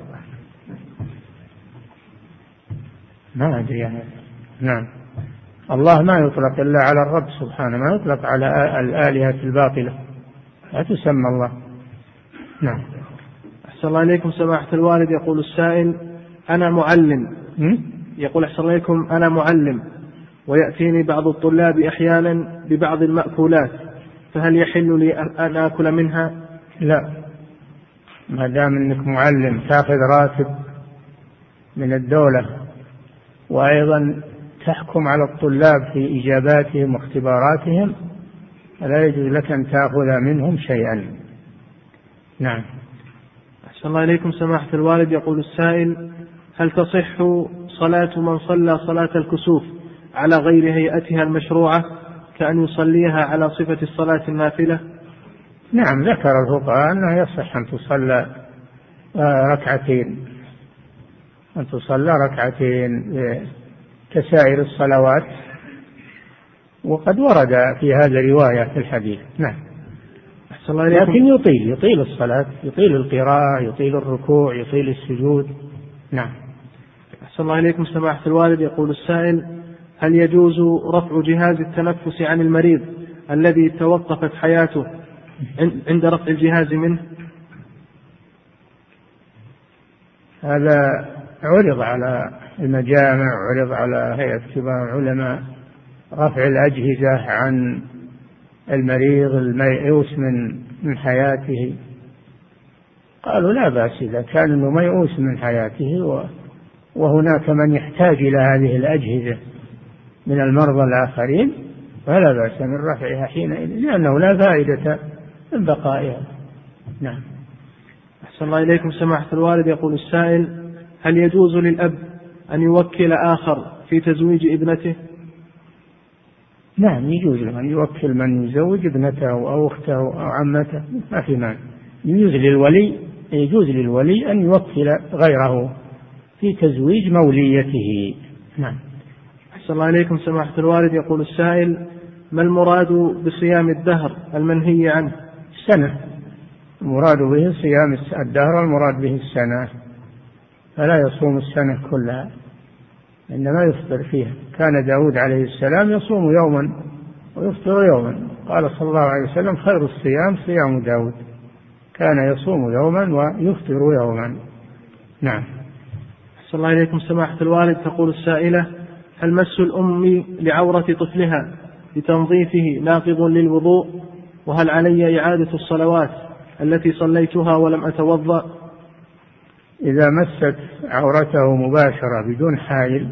ما أدري يعني. نعم. الله ما يطلق إلا على الرب سبحانه، ما يطلق على الآلهة الباطلة، لا تسمى الله. نعم. أحسن الله إليكم سماحة الوالد. يقول السائل: أنا معلم. يقول: أحسن الله إليكم، أنا معلم ويأتيني بعض الطلاب أحيانا ببعض المأكولات، فهل يحل لي أن آكل منها؟ لا، ما دام أنك معلم تأخذ راتب من الدولة وأيضا تحكم على الطلاب في إجاباتهم واختباراتهم، فلا يجوز لك أن تأخذ منهم شيئا. نعم. أحسن الله إليكم سماحة الوالد. يقول السائل: هل تصح صلاة من صلى صلاة الكسوف على غير هيئتها المشروعة كأن يصليها على صفة الصلاة النافلة؟ نعم. ذكر الفقهاء أنه يصح أن تصلى ركعتين كسائر الصلوات، وقد ورد في هذا رواية في الحديث. نعم. لكن يطيل الصلاة، يطيل القراءة، يطيل الركوع، يطيل السجود. نعم. أحسن الله إليكم سماحة الوالد. يقول السائل: هل يجوز رفع جهاز التنفس عن المريض الذي توقفت حياته عند رفع الجهاز منه؟ هذا عرض على المجامع، عرض على هيئة كبار العلماء، رفع الأجهزة عن المريض الميؤوس من حياته. قالوا لا بأس إذا كان إنه ميؤوس من حياته وهناك من يحتاج إلى هذه الأجهزة من المرضى الآخرين، فلا بأس من رفعها حينئذ، لأنه لا فائدة من بقائها. نعم. أحسن الله إليكم سماحة الوالد. يقول السائل: هل يجوز للأب أن يوكل آخر في تزويج ابنته؟ نعم، يجوز له أن يوكل من يزوج ابنته أو أخته أو عمته، ما في مانع. يجوز للولي أن يوكل غيره في تزويج موليته. نعم. أحسن الله إليكم سماحة الوالد. يقول السائل: ما المراد بصيام الدهر المنهي عنه؟ السنة، المراد به صيام الدهر، المراد به السنة، فلا يصوم السنة كلها، إنما يفطر فيها. كان داود عليه السلام يصوم يوما ويفطر يوما، قال صلى الله عليه وسلم: خير الصيام صيام داود، كان يصوم يوما ويفطر يوما. نعم. أحسن الله إليكم سماحة الوالد. تقول السائلة: هل مس الأم لعورة طفلها لتنظيفه ناقض للوضوء؟ وهل علي إعادة الصلوات التي صليتها ولم أتوضأ؟ إذا مست عورته مباشرة بدون حائل،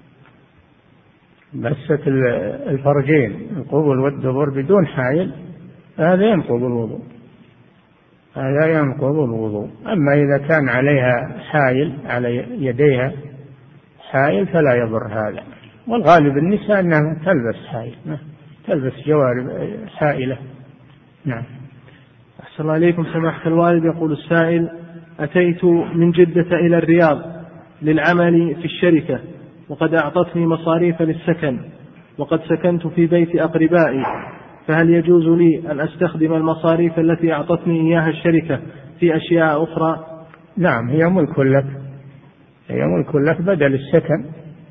مست الفرجين القبل والدبر بدون حائل، هذا ينقض الوضوء، هذا ينقض الوضوء. أما إذا كان عليها حائل، على يديها حائل، فلا يضر هذا. والغالب النساء أنها تلبس حائل، تلبس جوارب حائلة. نعم. أحسن الله إليكم سماحة الوالد. يقول السائل: أتيت من جدة إلى الرياض للعمل في الشركة، وقد أعطتني مصاريف للسكن، وقد سكنت في بيت أقربائي، فهل يجوز لي أن أستخدم المصاريف التي أعطتني إياها الشركة في أشياء أخرى؟ نعم، هي ملك لك، هي ملك لك بدل السكن،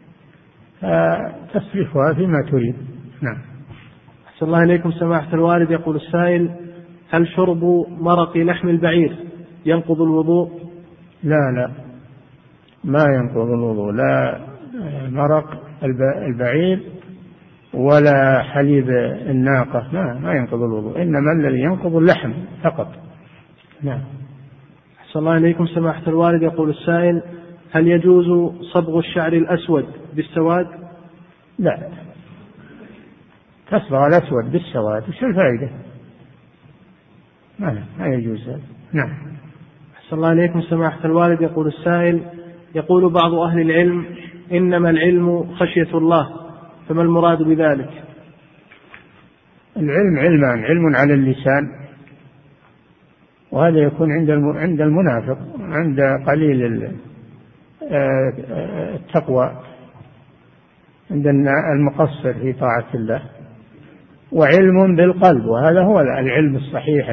فتصرفها فيما تريد. نعم. أحسن الله إليكم سماحة الوالد. يقول السائل: هل شرب مرق لحم البعير ينقض الوضوء؟ لا، ما ينقض الوضوء، لا مرق البعير ولا حليب الناقة، ما ينقض الوضوء، إنما الذي ينقض اللحم فقط. نعم. أحسن الله إليكم سماحة الوالد. يقول السائل: هل يجوز صبغ الشعر الأسود بالسواد؟ لا، تصبغ الأسود بالسواد، وش الفائدة؟ ما يجوز هذا. نعم. أحسن الله إليكم سماحة الوالد. يقول السائل: يقول بعض أهل العلم إنما العلم خشية الله، فما المراد بذلك؟ العلم علمان: علم على اللسان، وهذا يكون عند المنافق، عند قليل التقوى، عند المقصر في طاعة الله. وعلم بالقلب، وهذا هو العلم الصحيح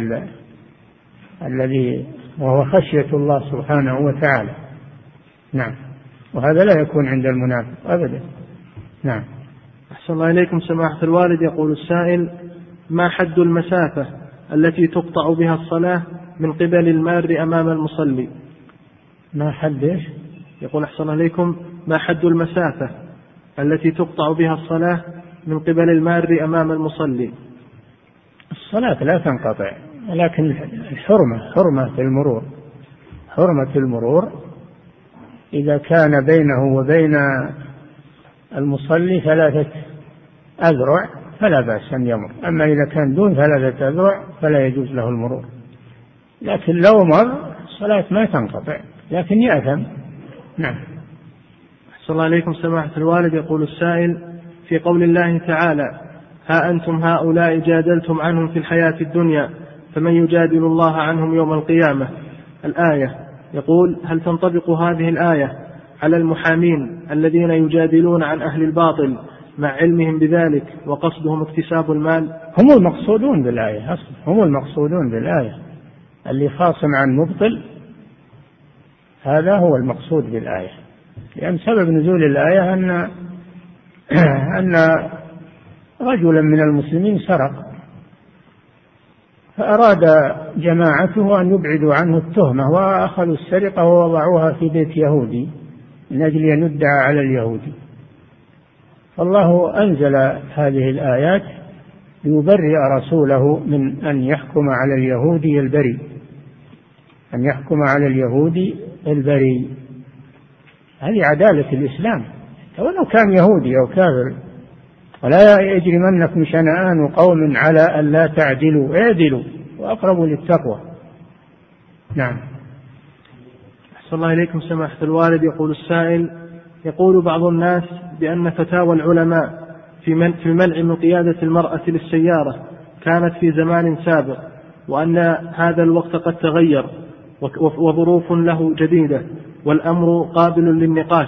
الذي وهو خشية الله سبحانه وتعالى. نعم. وهذا لا يكون عند المنافق أبدا. نعم. أحسن الله إليكم سماحة الوالد. يقول السائل: ما حد المسافة التي تقطع بها الصلاة من قبل المار أمام المصلي؟ ما حد إيش؟ يقول: أحسن الله إليكم، ما حد المسافة التي تقطع بها الصلاة من قبل المار أمام المصلي؟ الصلاة لا تنقطع، لكن حرمة المرور، حرمة المرور إذا كان بينه وبين المصلي 3 أذرع فلا بأس أن يمر، أما إذا كان دون 3 أذرع فلا يجوز له المرور. لكن لو مر الصلاة ما تنقطع، لكن يأثم. نعم. أحسن الله عليكم سماحة الوالد. يقول السائل: في قول الله تعالى: ها أنتم هؤلاء جادلتم عنهم في الحياة الدنيا فمن يجادل الله عنهم يوم القيامة، الآية، يقول: هل تنطبق هذه الآية على المحامين الذين يجادلون عن أهل الباطل مع علمهم بذلك وقصدهم اكتساب المال؟ هم المقصودون بالآية أصلا، هم المقصودون بالآية، اللي خاصم عن مبطل هذا هو المقصود بالآية. لأن سبب نزول الآية أن رجلا من المسلمين سرق، فأراد جماعته أن يبعدوا عنه التهمة، وأخذوا السرقة ووضعوها في بيت يهودي من أجل أن يدعى على اليهودي. فالله أنزل هذه الآيات ليبرئ رسوله من أن يحكم على اليهودي البريء، أن يحكم على اليهودي البريء. هذه عدالة الإسلام، ولو كان يهودي أو كافر. ولا يجرمنكم شنآن قوم على أن لا تعدلوا، اعدلوا وأقربوا للتقوى. نعم. أحسن الله إليكم سماحة الوالد. يقول السائل: يقول بعض الناس بأن فتاوى العلماء في منع من قيادة المرأة للسيارة كانت في زمان سابق، وأن هذا الوقت قد تغير وظروف له جديدة والأمر قابل للنقاش.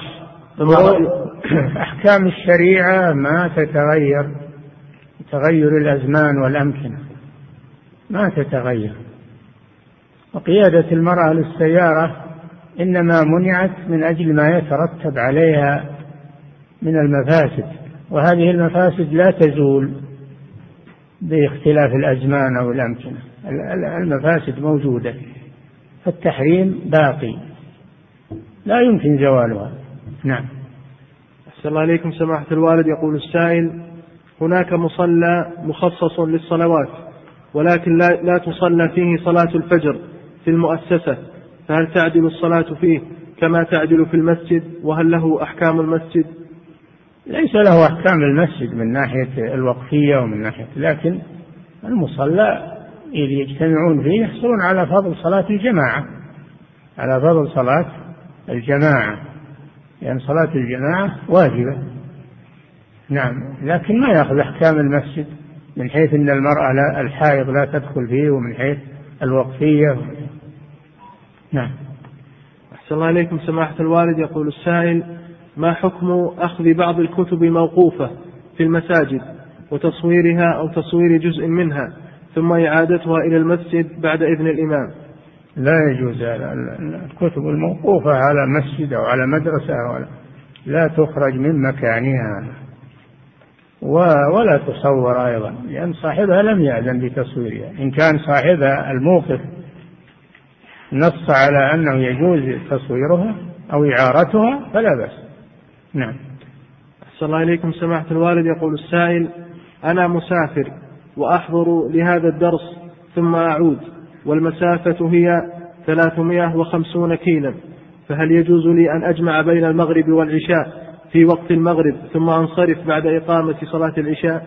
أحكام الشريعة ما تتغير، تغير الأزمان والأمكنة ما تتغير. وقيادة المرأة للسيارة إنما منعت من أجل ما يترتب عليها من المفاسد، وهذه المفاسد لا تزول باختلاف الأزمان أو الأمكنة، المفاسد موجودة، فالتحريم باقي لا يمكن زوالها. نعم. أحسن الله عليكم سماحة الوالد. يقول السائل: هناك مصلى مخصص للصلوات، ولكن لا تصلى فيه صلاة الفجر في المؤسسة، فهل تعدل الصلاة فيه كما تعدل في المسجد؟ وهل له أحكام المسجد؟ ليس له أحكام المسجد من ناحية الوقفية ومن ناحية، لكن المصلى اللي يجتمعون فيه يحصلون على فضل صلاة الجماعة، على فضل صلاة الجماعة، لأن صلاة الجماعة واجبة. نعم، لكن ما يأخذ أحكام المسجد من حيث أن المرأة الحائض لا تدخل فيه، ومن حيث الوقفية. نعم. أحسن الله إليكم سماحة الوالد. يقول السائل: ما حكم أخذ بعض الكتب الموقوفة في المساجد وتصويرها أو تصوير جزء منها ثم إعادتها إلى المسجد بعد إذن الإمام؟ لا يجوز. الكتب الموقوفة على مسجد أو على مدرسة لا تخرج من مكانها، ولا تصور أيضا، لأن صاحبها لم يأذن بتصويرها. إن كان صاحبها الموقف نص على أنه يجوز تصويرها أو إعارتها فلا بأس. نعم. أحسن الله إليكم سماحة الوالد. يقول السائل: أنا مسافر وأحضر لهذا الدرس ثم أعود، والمسافة هي 350 كيلا، فهل يجوز لي أن أجمع بين المغرب والعشاء في وقت المغرب ثم أنصرف بعد إقامة صلاة العشاء؟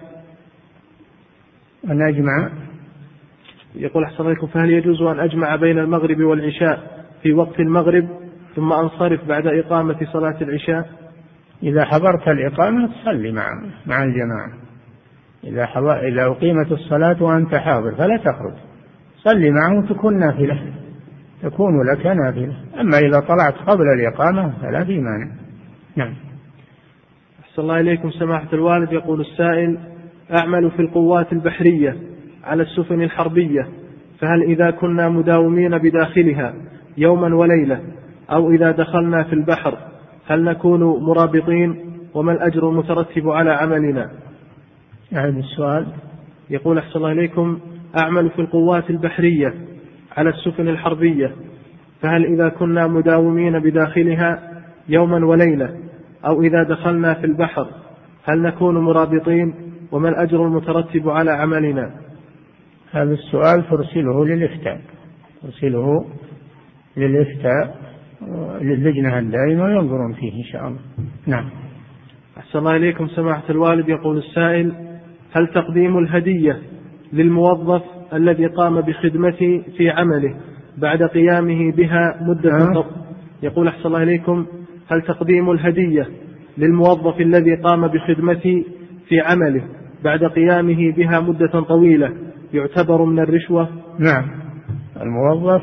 أن أجمع، يقول أحسن الله إليكم: فهل يجوز أن أجمع بين المغرب والعشاء في وقت المغرب ثم أنصرف بعد إقامة صلاة العشاء؟ إذا حضرت الإقامة تصلي مع الجماعة. إذا أقيمت الصلاة وأنت حاضر فلا تخرج، صلي معه تكون نافلة، تكون لك نافلة. أما إذا طلعت قبل الإقامة فلا في مانع. نعم. أحسن الله إليكم سماحة الوالد. يقول السائل: أعمل في القوات البحرية على السفن الحربية، فهل إذا كنا مداومين بداخلها يوما وليلة أو إذا دخلنا في البحر هل نكون مرابطين، وما الأجر المترتب على عملنا؟ يعني السؤال. يقول أحسن الله إليكم: أعمل في القوات البحرية على السفن الحربية، فهل إذا كنا مداومين بداخلها يوما وليلة أو إذا دخلنا في البحر هل نكون مرابطين، وما الأجر المترتب على عملنا؟ هذا السؤال ترسله للإفتاء للجنة الدائمة ينظرون فيه إن شاء الله. نعم. أحسن الله إليكم سماحة الوالد. يقول السائل: هل تقديم الهدية للموظف الذي قام بخدمتي في عمله بعد قيامه بها مدة يقول أحسن الله إليكم: هل تقديم الهدية للموظف الذي قام بخدمتي في عمله بعد قيامه بها مدة طويلة يعتبر من الرشوة؟ نعم. الموظف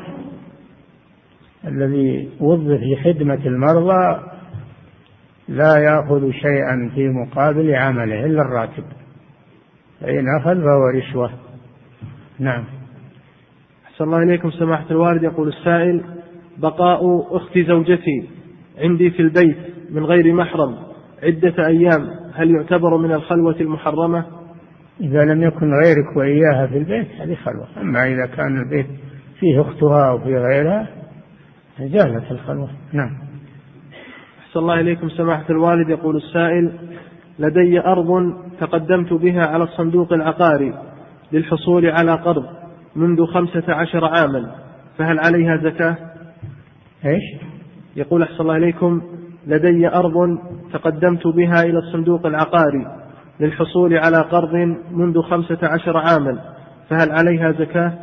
الذي وظف في خدمة المرضى لا يأخذ شيئا في مقابل عمله إلا الراتب، فإن أخذ فهو رشوة. نعم. أحسن الله إليكم سماحة الوالد. يقول السائل: بقاء أخت زوجتي عندي في البيت من غير محرم عدة أيام هل يعتبر من الخلوة المحرمة؟ إذا لم يكن غيرك وإياها في البيت هذه خلوة، أما إذا كان البيت فيه أختها وفيه غيرها جازت الخلوة. نعم. أحسن الله إليكم سماحة الوالد. يقول السائل: لدي أرض تقدمت بها على الصندوق العقاري للحصول على قرض منذ 15 عاما، فهل عليها زكاة؟ إيش؟ يقول أحسن الله إليكم: لدي أرض تقدمت بها إلى الصندوق العقاري للحصول على قرض منذ 15 عاما، فهل عليها زكاة؟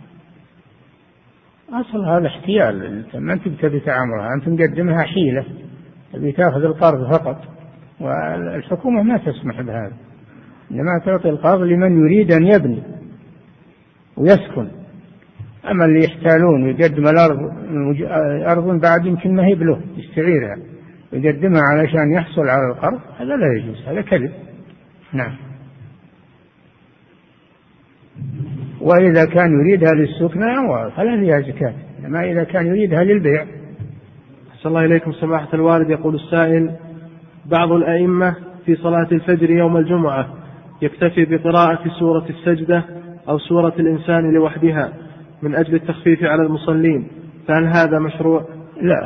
أصل هذا احتيال، ما أنت تبي تعاملها، أنت مقدمها حيلة، تبي تأخذ القرض فقط، والحكومة ما تسمح بهذا، إنما تعطي القرض لمن يريد أن يبني ويسكن. أما اللي يحتالون ويقدم أرض بعد يمكن ما هي بله يستغيرها ويقدمها علشان يحصل على القرض، هذا لا يجوز، هذا كذب. نعم. وإذا كان يريدها للسكنى فلا فيها زكاة، إنما إذا كان يريدها للبيع. أحسن الله إليكم سماحة الوالد. يقول السائل: بعض الأئمة في صلاة الفجر يوم الجمعة يكتفي بقراءة سورة السجدة أو سورة الإنسان لوحدها من أجل التخفيف على المصلين، فهل هذا مشروع؟ لا،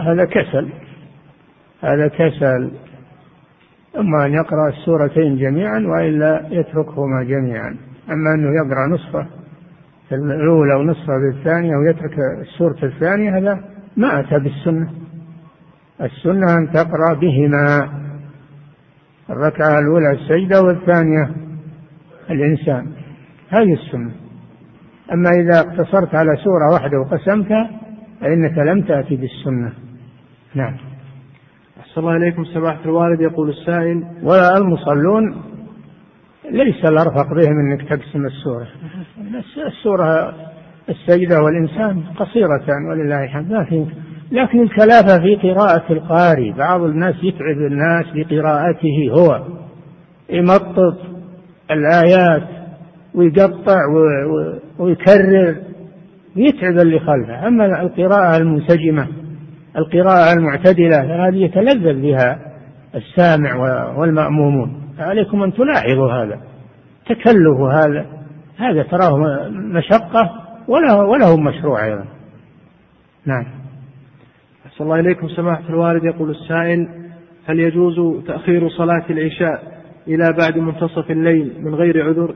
هذا كسل، أما أن يقرأ السورتين جميعا وإلا يتركهما جميعا. أما أنه يقرأ نصفه في الأولى ونصفه في الثانية ويترك السورة الثانية هذا ما أتى بالسنة. السنة أن تقرأ بهما، الركعة الأولى السجدة والثانية الإنسان، هذه السنة. أما إذا اقتصرت على سورة واحدة وقسمتها فإنك لم تأتي بالسنة. نعم. أحسن الله إليكم سماحة الوالد. يقول السائل: والمصلون ليس الأرفق بهم أنك تقسم السورة. السورة السجدة والإنسان قصيرتان ولله الحمد، لكن الكلافة في قراءة القارئ. بعض الناس يتعب الناس بقراءته، هو يمطط الآيات ويقطع ويكرر، يتعب اللي خلفه. أما القراءة المنسجمة، القراءة المعتدلة، هذه يتلذذ بها السامع والمأمومون. عليكم أن تلاحظوا هذا تكلف، هذا تراه مشقة وله مشروع أيضا. نعم. أحسن الله إليكم سماحة الوالد. يقول السائل: هل يجوز تأخير صلاة العشاء إلى بعد منتصف الليل من غير عذر؟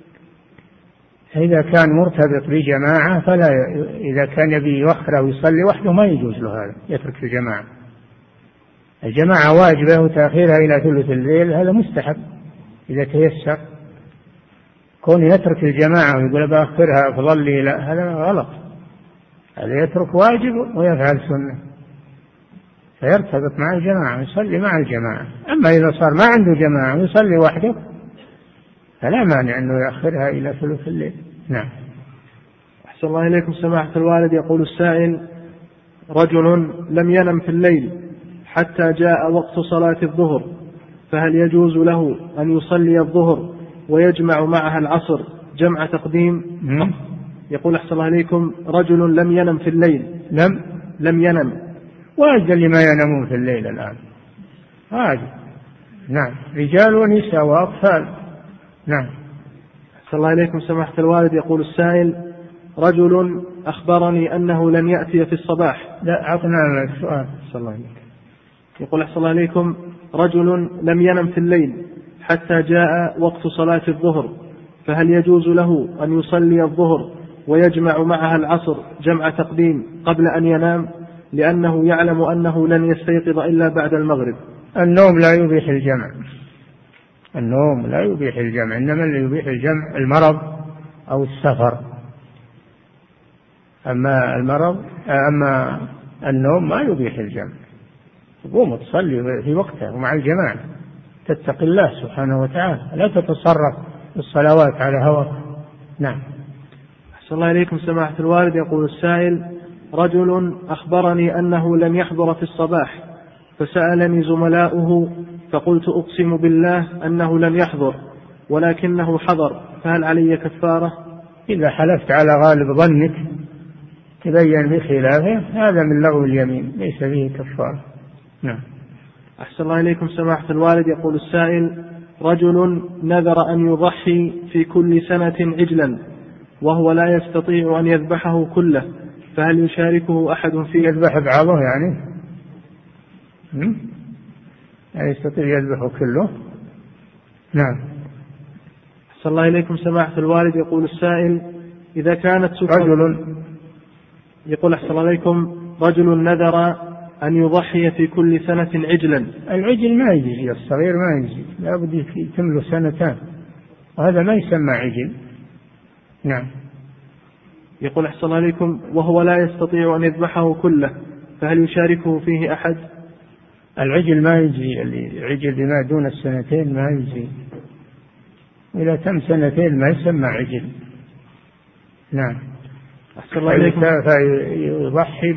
إذا كان مرتبط بجماعة فلا. إذا كان يبي يؤخره ويصلي وحده ما يجوز له هذا، يترك الجماعة. الجماعة واجبة وتأخيرها إلى ثلث الليل هذا مستحب إذا تيسر. كون يترك الجماعة ويقول بأخرها أفضل لي، لا، هذا غلط. هذا يترك واجب ويفعل سنة، فيرتبط مع الجماعة، يصلي مع الجماعة. أما إذا صار ما عنده جماعة ويصلي وحده فلا مانع أنه يأخرها إلى ثلث الليل. نعم. أحسن الله إليكم سماحة الوالد. يقول السائل: رجل لم ينم في الليل حتى جاء وقت صلاة الظهر، فهل يجوز له أن يصلي الظهر ويجمع معها العصر جمع تقديم؟ يقول: أحسن الله إليكم، رجل لم ينم في الليل. لم ينم. وأجل ما ينامون في الليل الآن هذا. نعم، رجال ونساء وأطفال. نعم. أحسن الله إليكم سماحة الوالد. يقول السائل: رجل أخبرني أنه لن يأتي في الصباح. لا، أعطنا السؤال. أحسن الله إليكم. يقول: أحسن الله إليكم، رجل لم ينم في الليل حتى جاء وقت صلاة الظهر، فهل يجوز له أن يصلي الظهر ويجمع معها العصر جمع تقديم قبل أن ينام، لأنه يعلم أنه لن يستيقظ إلا بعد المغرب؟ النوم لا يبيح الجمع، النوم لا يبيح الجمع، إنما اللي يبيح الجمع المرض أو السفر. أما النوم ما يبيح الجمع. تقوم تصلي في وقتها ومع الجماعة، تتقي الله سبحانه وتعالى، لا تتصرف الصلوات على هواك. نعم. أحسن الله إليكم سماحة الوالد. يقول السائل: رجل أخبرني أنه لم يحضر في الصباح، فسألني زملاؤه فقلت أقسم بالله أنه لم يحضر ولكنه حضر، فهل علي كفارة؟ إذا حلفت على غالب ظنك تبين بخلافه هذا من لغو اليمين، ليس فيه كفارة. نعم. أحسن الله إليكم سماحة الوالد. يقول السائل: رجل نذر أن يضحي في كل سنة عجلا وهو لا يستطيع أن يذبحه كله، فهل يشاركه أحد فيه؟ يذبح بعضه يعني يستطيع يذبحه كله. نعم. أحسن الله إليكم سماحة الوالد. يقول السائل: إذا كانت يقول: أحسن الله إليكم، رجل نذر أن يضحي في كل سنة عجلا. العجل ما يجي، الصغير ما يجي، لا بد يتم له سنتان، وهذا ما يسمى عجل. نعم. يقول: أحسن الله إليكم، وهو لا يستطيع أن يذبحه كله، فهل يشاركه فيه أحد؟ العجل ما يجي، العجل بما دون السنتين ما يجي، إذا تم سنتين ما يسمى عجل. نعم. أحسن الله إليكم. فيضحي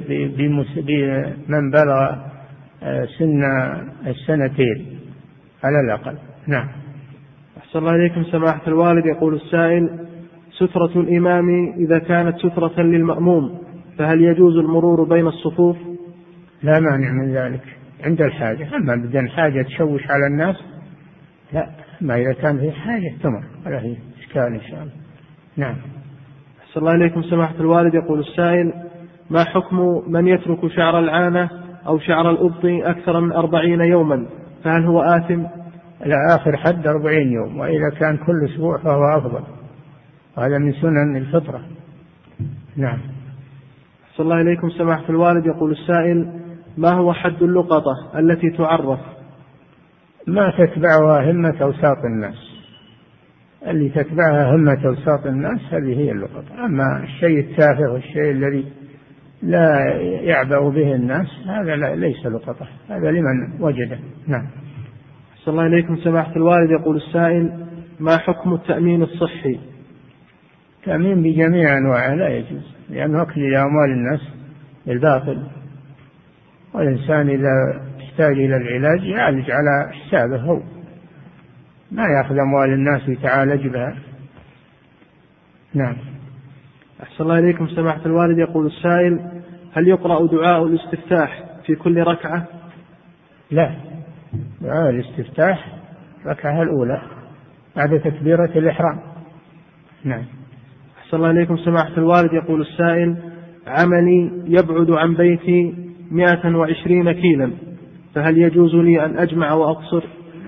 بمن بلغ سن السنتين على الأقل. نعم. أحسن الله إليكم سماحة الوالد. يقول السائل: سترة الإمام إذا كانت سترة للمأموم، فهل يجوز المرور بين الصفوف؟ لا مانع من ذلك عند الحاجة، أما بدون حاجة تشوش على الناس لا، ما إذا كان في حاجة تمر ولا هي إشكال إن شاء الله. نعم. أحسن الله إليكم سماحة الوالد. يقول السائل: ما حكم من يترك شعر العانة أو شعر الأبط أكثر من 40 يوما، فهل هو آثم؟ لا، آخر حد 40 يوم، وإذا كان كل أسبوع فهو أفضل، وهذا من سنن الفطرة. نعم. أحسن الله إليكم سماحة الوالد. يقول السائل: ما هو حد اللقطة التي تعرف؟ ما تتبعها همة أوساط الناس، اللي تتبعها همة أوساط الناس هذه هي اللقطة. أما الشيء التافه والشيء الذي لا يعبأ به الناس هذا ليس لقطة، هذا لمن وجده. نعم. أحسن الله إليكم سماحة الوالد. يقول السائل: ما حكم التأمين الصحي؟ التأمين بجميع أنواعه لا يجوز، لأنه أكل لأموال الناس بالباطل، والإنسان إذا احتاج إلى العلاج يعالج على حسابه هو، ما يأخذ أموال الناس ويتعالج بها. نعم. أحسن الله إليكم سماحة الوالد. يقول السائل: هل يقرأ دعاء الاستفتاح في كل ركعة؟ لا، دعاء الاستفتاح الركعة الأولى بعد تكبيرة الإحرام. نعم. أحسن الله إليكم سماحة الوالد. يقول السائل: عملي يبعد عن بيتي 120 كيلا، فهل يجوز لي أن أجمع وأقصر؟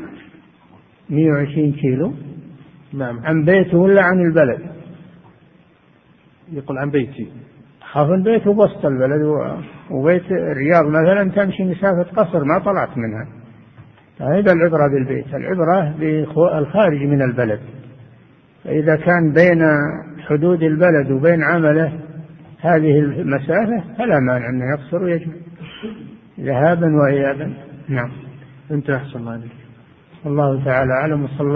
120 كيلو؟ نعم. عن بيته ولا عن البلد؟ يقول عن بيتي. خاف البيت وبسط البلد، وبيت الرياض مثلا تمشي مسافة قصر ما طلعت منها، هذا العبرة بالبيت، العبرة بالخارج من البلد. فإذا كان بين حدود البلد وبين عمله هذه المسافة فلا مانع أنه يقصر ويجمع ذهابا وإيابا. نعم. انت أحسن الله عليك. الله تعالى أعلم. وصلى